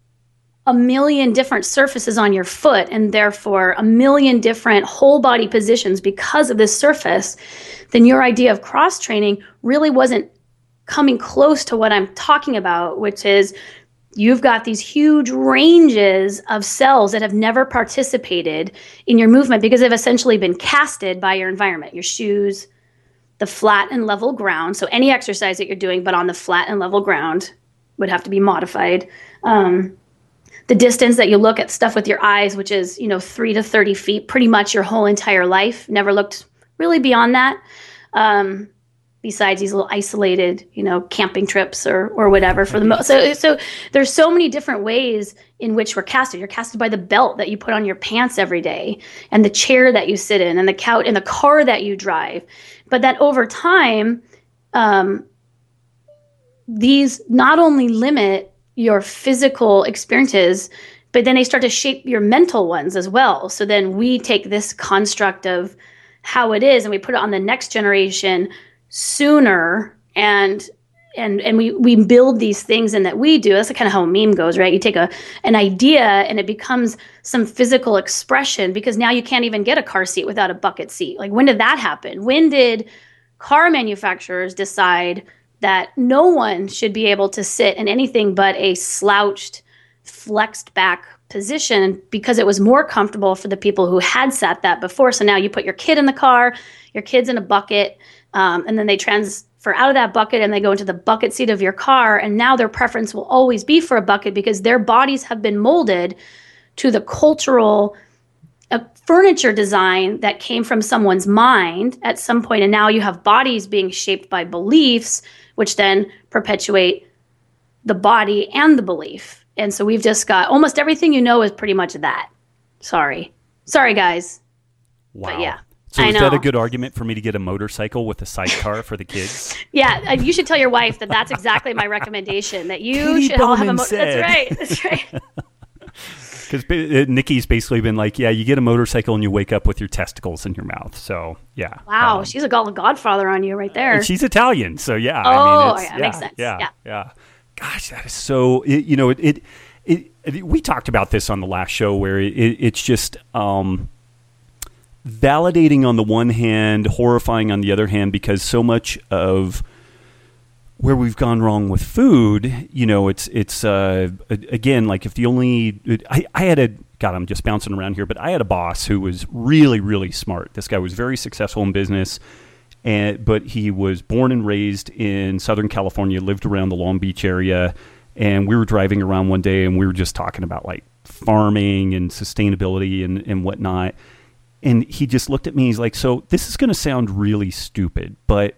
a million different surfaces on your foot and therefore a million different whole body positions because of this surface, then your idea of cross-training really wasn't coming close to what I'm talking about, which is you've got these huge ranges of cells that have never participated in your movement because they've essentially been casted by your environment, your shoes, the flat and level ground. So any exercise that you're doing, but on the flat and level ground would have to be modified. Um, the distance that you look at stuff with your eyes, which is, you know, three to thirty feet, pretty much your whole entire life, never looked really beyond that. Um, besides these little isolated, you know, camping trips or or whatever for the most. So, so there's so many different ways in which we're casted. You're casted by the belt that you put on your pants every day, and the chair that you sit in, and the couch, and the car that you drive. But that over time, um, these not only limit your physical experiences, but then they start to shape your mental ones as well. So then we take this construct of how it is and we put it on the next generation sooner, and and and we we build these things in that we do. That's kind of how a meme goes, right? You take a an idea and it becomes some physical expression, because now you can't even get a car seat without a bucket seat. Like, when did that happen? When did car manufacturers decide that no one should be able to sit in anything but a slouched, flexed back position, because it was more comfortable for the people who had sat that before? So now you put your kid in the car, your kid's in a bucket, um, and then they transfer out of that bucket and they go into the bucket seat of your car. And now their preference will always be for a bucket, because their bodies have been molded to the cultural uh, furniture design that came from someone's mind at some point. And now you have bodies being shaped by beliefs, which then perpetuate the body and the belief. And so we've just got almost everything you know is pretty much that. Sorry. Sorry, guys. Wow. But yeah. So I is know. that a good argument for me to get a motorcycle with a sidecar for the kids? Yeah, uh, you should tell your wife that that's exactly my recommendation, that you Katie should all have a Bowman motor. said. That's right. That's right. Because Nikki's basically been like, yeah, you get a motorcycle and you wake up with your testicles in your mouth. So, yeah. Wow, Um, she's a god- godfather on you right there. and she's Italian. So, yeah. Oh, I mean, it's, yeah, makes sense. Yeah, Yeah. yeah. Gosh, that is so, it, you know, it, it, it, it, we talked about this on the last show where it, it, it's just um, validating on the one hand, horrifying on the other hand, because so much of where we've gone wrong with food, you know, it's, it's uh, again, like if the only, I, I had a, God, I'm just bouncing around here, but I had a boss who was really, really smart. This guy was very successful in business, and but he was born and raised in Southern California, lived around the Long Beach area, and we were driving around one day and we were just talking about like farming and sustainability and, and whatnot. And he just looked at me, he's like, so this is going to sound really stupid, but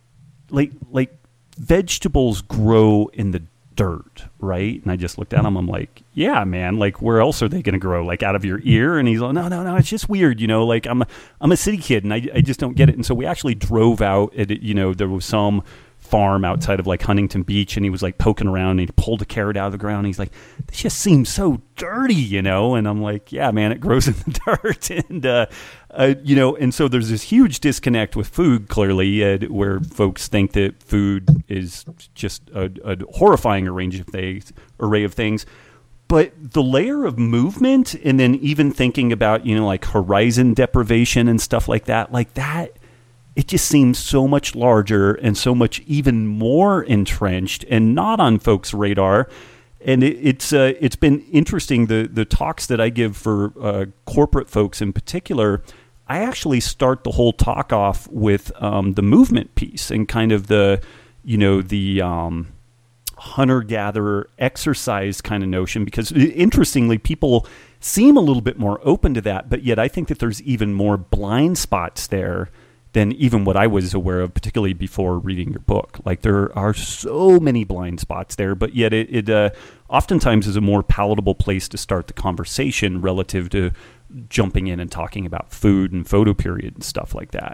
like, like, vegetables grow in the dirt, right? And I just looked at him. I'm like, yeah, man. Like, where else are they going to grow? Like, out of your ear? And he's like, no, no, no. It's just weird, you know. Like, I'm a, I'm a city kid, and I, I just don't get it. And so we actually drove out. At, you know, there was some farm outside of like Huntington Beach, and he was like poking around, and he pulled a carrot out of the ground. And he's like, this just seems so dirty, you know. And I'm like, yeah, man, it grows in the dirt, and uh, uh, you know. And so there's this huge disconnect with food, clearly, uh, where folks think that food is just a, a horrifying array of things, array of things. But the layer of movement, and then even thinking about, you know, like horizon deprivation and stuff like that, like that. It just seems so much larger and so much even more entrenched and not on folks' radar. And it, it's uh, it's been interesting, the the talks that I give for uh, corporate folks in particular. I actually start the whole talk off with um, the movement piece and kind of the, you know, the um, hunter-gatherer exercise kind of notion, because interestingly, people seem a little bit more open to that, but yet I think that there's even more blind spots there than even what I was aware of, particularly before reading your book. Like, there are so many blind spots there, but yet it, it uh, oftentimes is a more palatable place to start the conversation relative to jumping in and talking about food and photo period and stuff like that.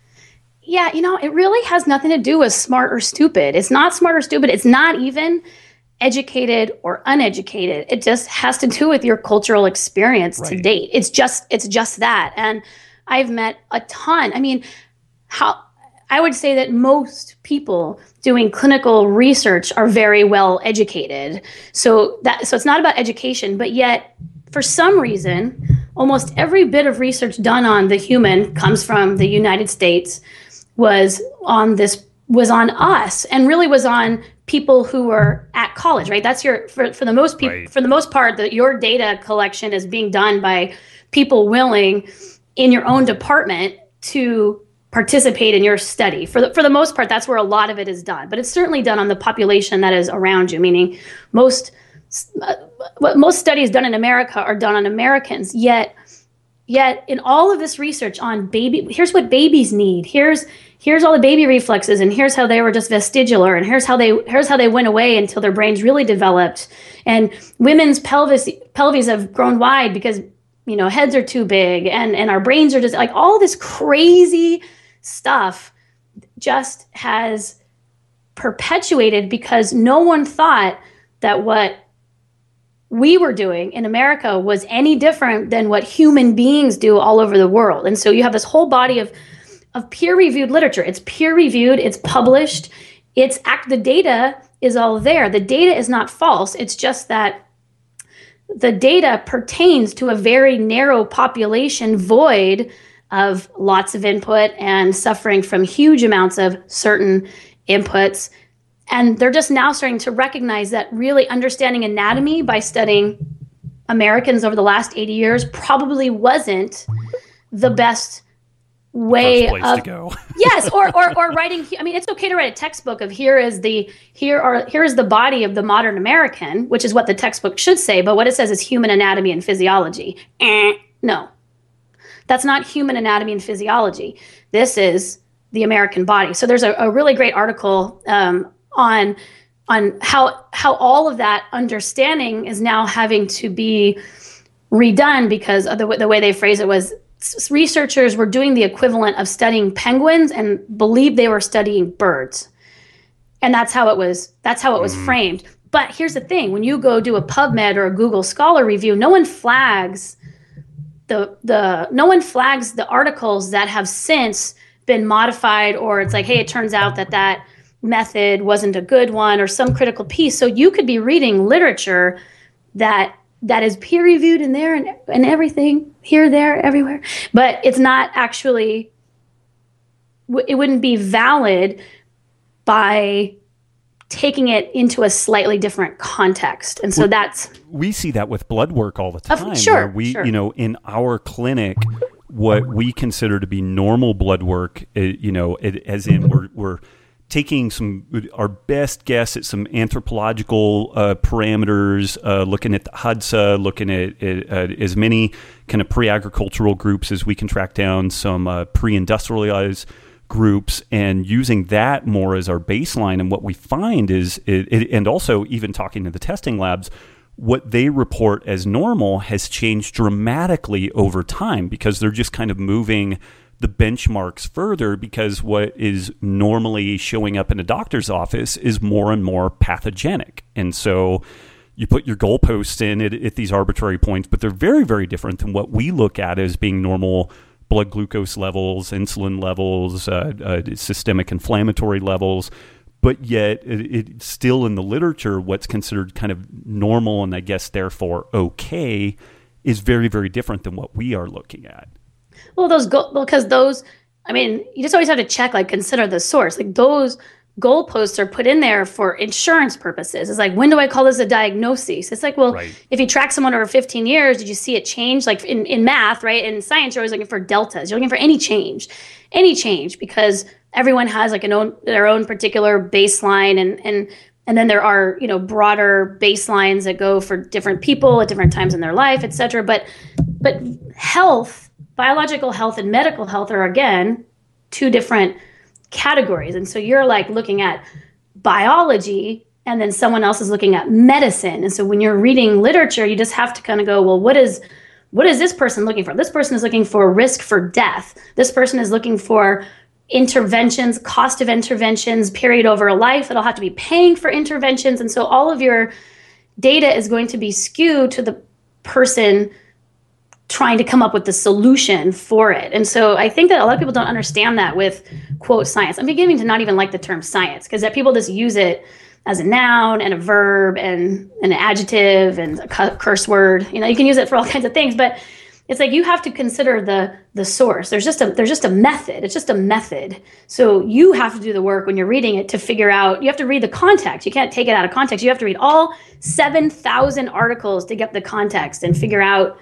Yeah, you know, it really has nothing to do with smart or stupid. It's not smart or stupid. It's not even educated or uneducated. It just has to do with your cultural experience Right. to date. It's just it's just that. And I've met a ton. I mean, how I would say that most people doing clinical research are very well educated. So that so it's not about education, but yet for some reason, almost every bit of research done on the human comes from the United States, was on this was on us, and really was on people who were at college, right? That's your, for, for the most people, Right. for the most part, that your data collection is being done by people willing in your own department to participate in your study. For the, for the most part, that's where a lot of it is done. But it's certainly done on the population that is around you, meaning most, uh, most studies done in America are done on Americans. Yet, yet in all of this research on baby, here's what babies need. Here's here's all the baby reflexes, and here's how they were just vestibular, and here's how they here's how they went away until their brains really developed. And women's pelvis pelvises have grown wide because, you know, heads are too big, and and our brains are just like, all this crazy stuff just has perpetuated because no one thought that what we were doing in America was any different than what human beings do all over the world. And so you have this whole body of of peer-reviewed literature. It's peer-reviewed, it's published, it's act the data is all there. The data is not false. It's just that the data pertains to a very narrow population void of lots of input and suffering from huge amounts of certain inputs. And they're just now starting to recognize that really understanding anatomy by studying Americans over the last eighty years probably wasn't the best way First place of to go. yes, or, or or writing. I mean, it's okay to write a textbook of here is the here are here is the body of the modern American, which is what the textbook should say. But what it says is human anatomy and physiology. Eh, no, that's not human anatomy and physiology. This is the American body. So there's a, a really great article um, on on how how all of that understanding is now having to be redone because of the, the way they phrase it was s- researchers were doing the equivalent of studying penguins and believed they were studying birds. And that's how it was that's how it was Mm. framed. But here's the thing, when you go do a PubMed or a Google Scholar review, no one flags the the no one flags the articles that have since been modified, or it's like, hey, it turns out that that method wasn't a good one, or some critical piece. So you could be reading literature that that is peer reviewed in there and, and everything, here, there, everywhere, but it's not actually, it wouldn't be valid by taking it into a slightly different context. And so Well, that's We see that with blood work all the Of- time. sure, where we, sure. you know, in our clinic, what we consider to be normal blood work, uh, you know, it, as in we're we're taking some our best guess at some anthropological uh, parameters, uh, looking at the H U D S A, looking at, at uh, as many kind of pre-agricultural groups as we can track down, some uh, pre-industrialized groups, and using that more as our baseline. And what we find is, it, it, and also even talking to the testing labs, what they report as normal has changed dramatically over time because they're just kind of moving the benchmarks further, because what is normally showing up in a doctor's office is more and more pathogenic. And so you put your goalposts in at, at these arbitrary points, but they're very, very different than what we look at as being normal blood glucose levels, insulin levels, uh, uh, systemic inflammatory levels. But yet it, it's still in the literature, what's considered kind of normal and I guess therefore okay is very, very different than what we are looking at. Well, those go because those, I mean, you just always have to check, like, consider the source. Like, those goalposts are put in there for insurance purposes. It's like, when do I call this a diagnosis? It's like, well, Right. if you track someone over fifteen years, did you see it change? Like in, in math, right? In science, you're always looking for deltas. You're looking for any change, any change, because everyone has like an own their own particular baseline, and and and then there are, you know, broader baselines that go for different people at different times in their life, et cetera. But but health. Biological health and medical health are, again, two different categories. And so you're like looking at biology, and then someone else is looking at medicine. And so when you're reading literature, you just have to kind of go, well, what is what is this person looking for? This person is looking for risk for death. This person is looking for interventions, cost of interventions, period over a life that'll have to be paying for interventions. And so all of your data is going to be skewed to the person trying to come up with the solution for it. And so I think that a lot of people don't understand that with, quote, science. I'm beginning to not even like the term science, because that people just use it as a noun and a verb and an adjective and a cu- curse word. You know, you can use it for all kinds of things, but it's like you have to consider the the source. There's just a there's just a method. It's just a method. So you have to do the work when you're reading it to figure out. You have to read the context. You can't take it out of context. You have to read all seven thousand articles to get the context and figure out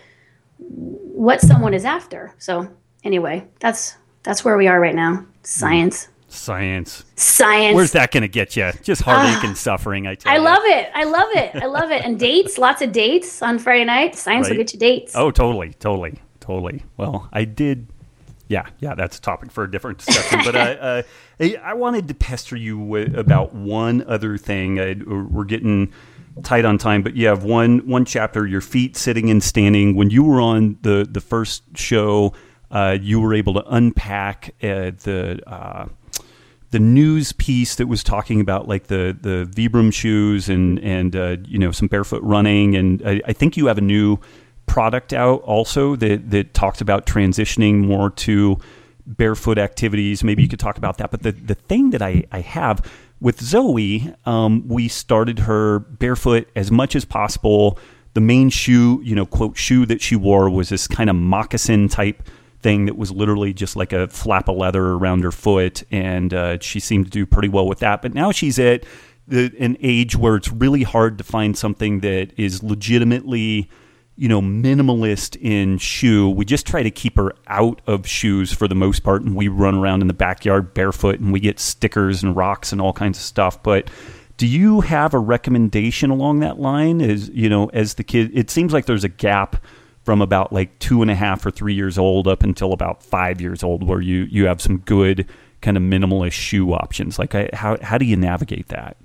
what someone is after. So anyway, that's that's where we are right now. Science. Science. Science. Where's that going to get you? Just heartache uh, and suffering, I tell I you. love it. I love it. I love it. And dates, lots of dates on Friday night. Science right. will get you dates. Oh, totally, totally, totally. Well, I did. Yeah, yeah, that's a topic for a different discussion. But I, uh, I, I wanted to pester you w- about one other thing. I, we're getting tight on time, but you have one one chapter, your feet sitting and standing. When you were on the, the first show, uh, you were able to unpack uh, the... Uh, the news piece that was talking about like the, the Vibram shoes and, and uh, you know, some barefoot running. And I, I think you have a new product out also that, that talks about transitioning more to barefoot activities. Maybe you could talk about that. But the, the thing that I, I have with Zoe, um, we started her barefoot as much as possible. The main shoe, you know, quote, shoe that she wore was this kind of moccasin type thing that was literally just like a flap of leather around her foot, and uh, she seemed to do pretty well with that. But now she's at the, an age where it's really hard to find something that is legitimately, you know, minimalist in shoe. We just try to keep her out of shoes for the most part, and we run around in the backyard barefoot, and we get stickers and rocks and all kinds of stuff. But do you have a recommendation along that line? As you know, as the kid, it seems like there's a gap from about like two and a half or three years old up until about five years old, where you, you have some good kind of minimalist shoe options. Like, I, how how do you navigate that?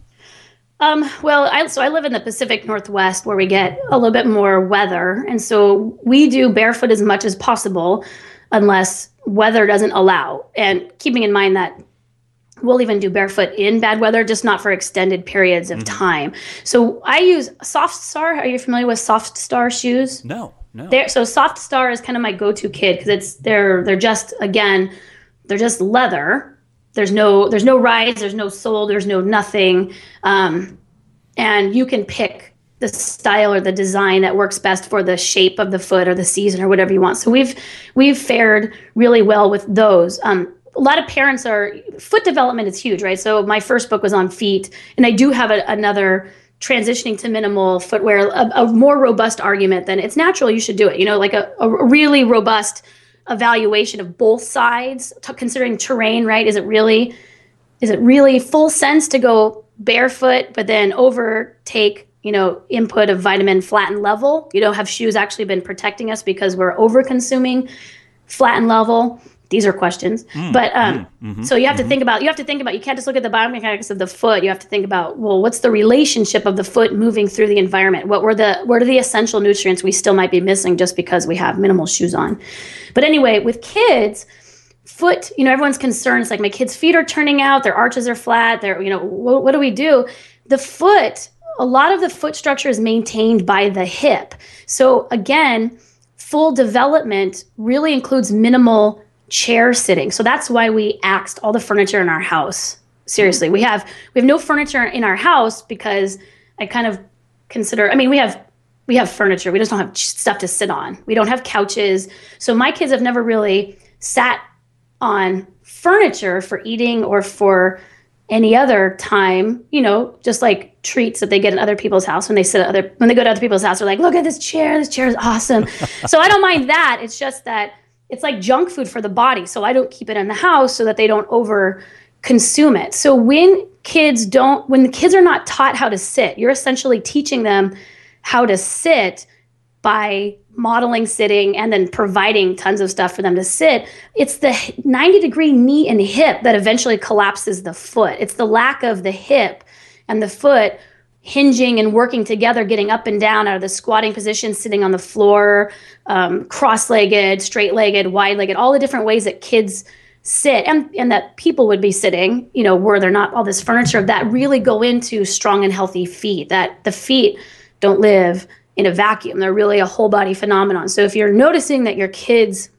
Um, well, I, so I live in the Pacific Northwest, where we get a little bit more weather, and so we do barefoot as much as possible, unless weather doesn't allow. And keeping in mind that we'll even do barefoot in bad weather, just not for extended periods of mm-hmm. time. So I use Soft Star. Are you familiar with Soft Star shoes? No. No. They're, so Soft Star is kind of my go-to kid because it's they're they're just again they're just leather. There's no there's no rise, there's no sole, there's no nothing, um, and you can pick the style or the design that works best for the shape of the foot or the season or whatever you want. So we've we've fared really well with those. Um, a lot of parents are foot development is huge, right? So my first book was on feet, and I do have a, another. transitioning to minimal footwear, a, a more robust argument than it's natural. You should do it. You know, like a, a really robust evaluation of both sides, t- considering terrain, right? Is it really, is it really full sense to go barefoot, but then overtake, you know, input of vitamin flat and level? You know, have shoes actually been protecting us because we're over consuming flat and level? These are questions, mm, but um, mm, mm-hmm, so you have mm-hmm. to think about. You have to think about. You can't just look at the biomechanics of the foot. You have to think about, well, what's the relationship of the foot moving through the environment? What were the what are the essential nutrients we still might be missing just because we have minimal shoes on? But anyway, with kids, foot. You know, everyone's concerned. It's like my kids' feet are turning out. Their arches are flat. They're you know, what, what do we do? The foot. A lot of the foot structure is maintained by the hip. So again, full development really includes minimal chair sitting. So that's why we axed all the furniture in our house. Seriously, we have we have no furniture in our house because I kind of consider, I mean, we have we have furniture. We just don't have stuff to sit on. We don't have couches. So my kids have never really sat on furniture for eating or for any other time, you know, just like treats that they get in other people's house when they sit at other when they go to other people's house, they're like, look at this chair, this chair is awesome. So I don't mind that. It's just that it's like junk food for the body. So I don't keep it in the house so that they don't over consume it. So when kids don't, when the kids are not taught how to sit, you're essentially teaching them how to sit by modeling sitting and then providing tons of stuff for them to sit. It's the ninety degree knee and hip that eventually collapses the foot. It's the lack of the hip and the foot hinging and working together, getting up and down out of the squatting position, sitting on the floor, um, cross-legged, straight-legged, wide-legged, all the different ways that kids sit and, and that people would be sitting, you know, were there not all this furniture that really go into strong and healthy feet, that the feet don't live in a vacuum. They're really a whole body phenomenon. So if you're noticing that your kids'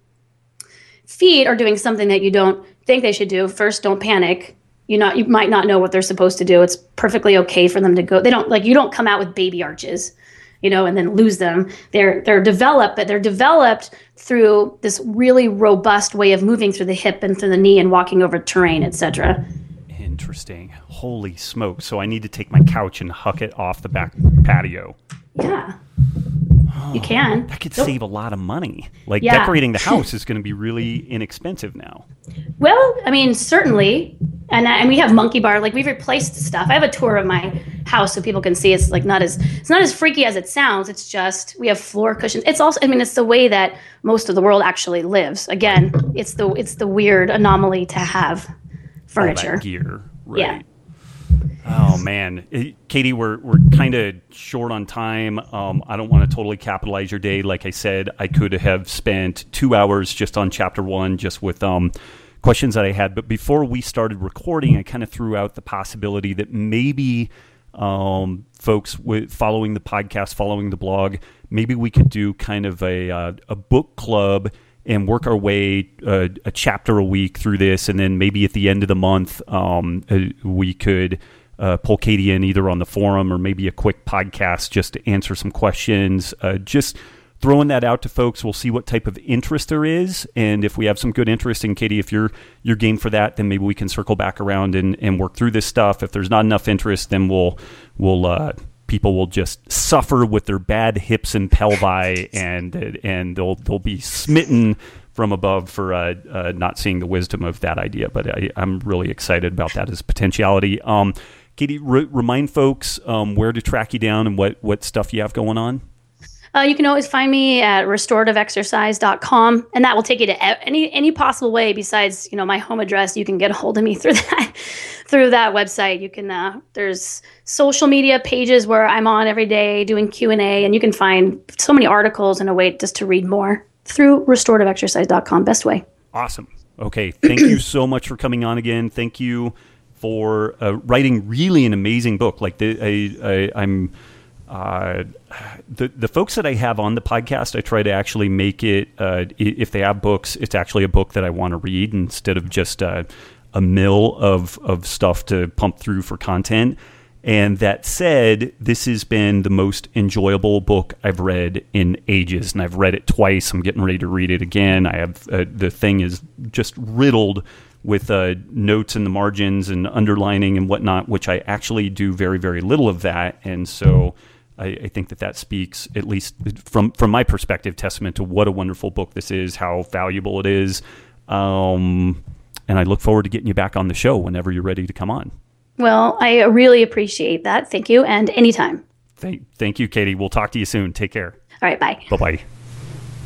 feet are doing something that you don't think they should do, first, don't panic. You not you might not know what they're supposed to do. It's perfectly okay for them to go. They don't like you don't come out with baby arches you know, and then lose them. They're they're developed, but they're developed through this really robust way of moving through the hip and through the knee and walking over terrain, et cetera. Interesting. Holy smoke. So I need to take my couch and huck it off the back patio. Yeah. You can. That could Nope. save a lot of money. Like Yeah. decorating the house is going to be really inexpensive now. Well, I mean, certainly. And, I- and we have monkey bar. Like, we've replaced stuff. I have a tour of my house so people can see. It's like not as it's not as freaky as it sounds. It's just we have floor cushions. It's also, I mean, it's the way that most of the world actually lives. Again, it's the it's the weird anomaly to have furniture. All that gear. Right. Yeah. Oh man, Eh, Katie, we're we're kind of short on time. Um, I don't want to totally capitalize your day. Like I said, I could have spent two hours just on chapter one, just with um, questions that I had. But before we started recording, I kind of threw out the possibility that maybe um, folks with following the podcast, following the blog, maybe we could do kind of a uh, a book club and work our way uh, a chapter a week through this, and then maybe at the end of the month, um, uh, we could uh, pull Katie in either on the forum or maybe a quick podcast just to answer some questions. Uh, just throwing that out to folks. We'll see what type of interest there is, and if we have some good interest, and Katie, if you're you're game for that, then maybe we can circle back around and, and work through this stuff. If there's not enough interest, then we'll we'll uh, people will just suffer with their bad hips and pelvi, and and they'll they'll be smitten from above for uh, uh, not seeing the wisdom of that idea. But I, I'm really excited about that as potentiality. Um, Katie, re- remind folks um, where to track you down and what, what stuff you have going on. Uh, you can always find me at restorative exercise dot com, and that will take you to e- any any possible way besides, you know, my home address. You can get a hold of me through that through that website. You can uh, there's social media pages where I'm on every day doing Q and A, and you can find so many articles and a way just to read more through restorative exercise dot com. Best way. Awesome. Okay, thank you so much for coming on again. Thank you for uh, writing really an amazing book. Like the, I, I, I'm. Uh, the the folks that I have on the podcast, I try to actually make it, uh, if they have books, it's actually a book that I want to read instead of just uh, a mill of, of stuff to pump through for content. And that said, this has been the most enjoyable book I've read in ages, and I've read it twice. I'm getting ready to read it again. I have uh, the thing is just riddled with uh, notes in the margins and underlining and whatnot, which I actually do very, very little of that. And so I, I think that that speaks, at least from from my perspective, testament to what a wonderful book this is, how valuable it is. Um, and I look forward to getting you back on the show whenever you're ready to come on. Well, I really appreciate that. Thank you. And anytime. Thank, thank you, Katie. We'll talk to you soon. Take care. All right. Bye. Bye-bye.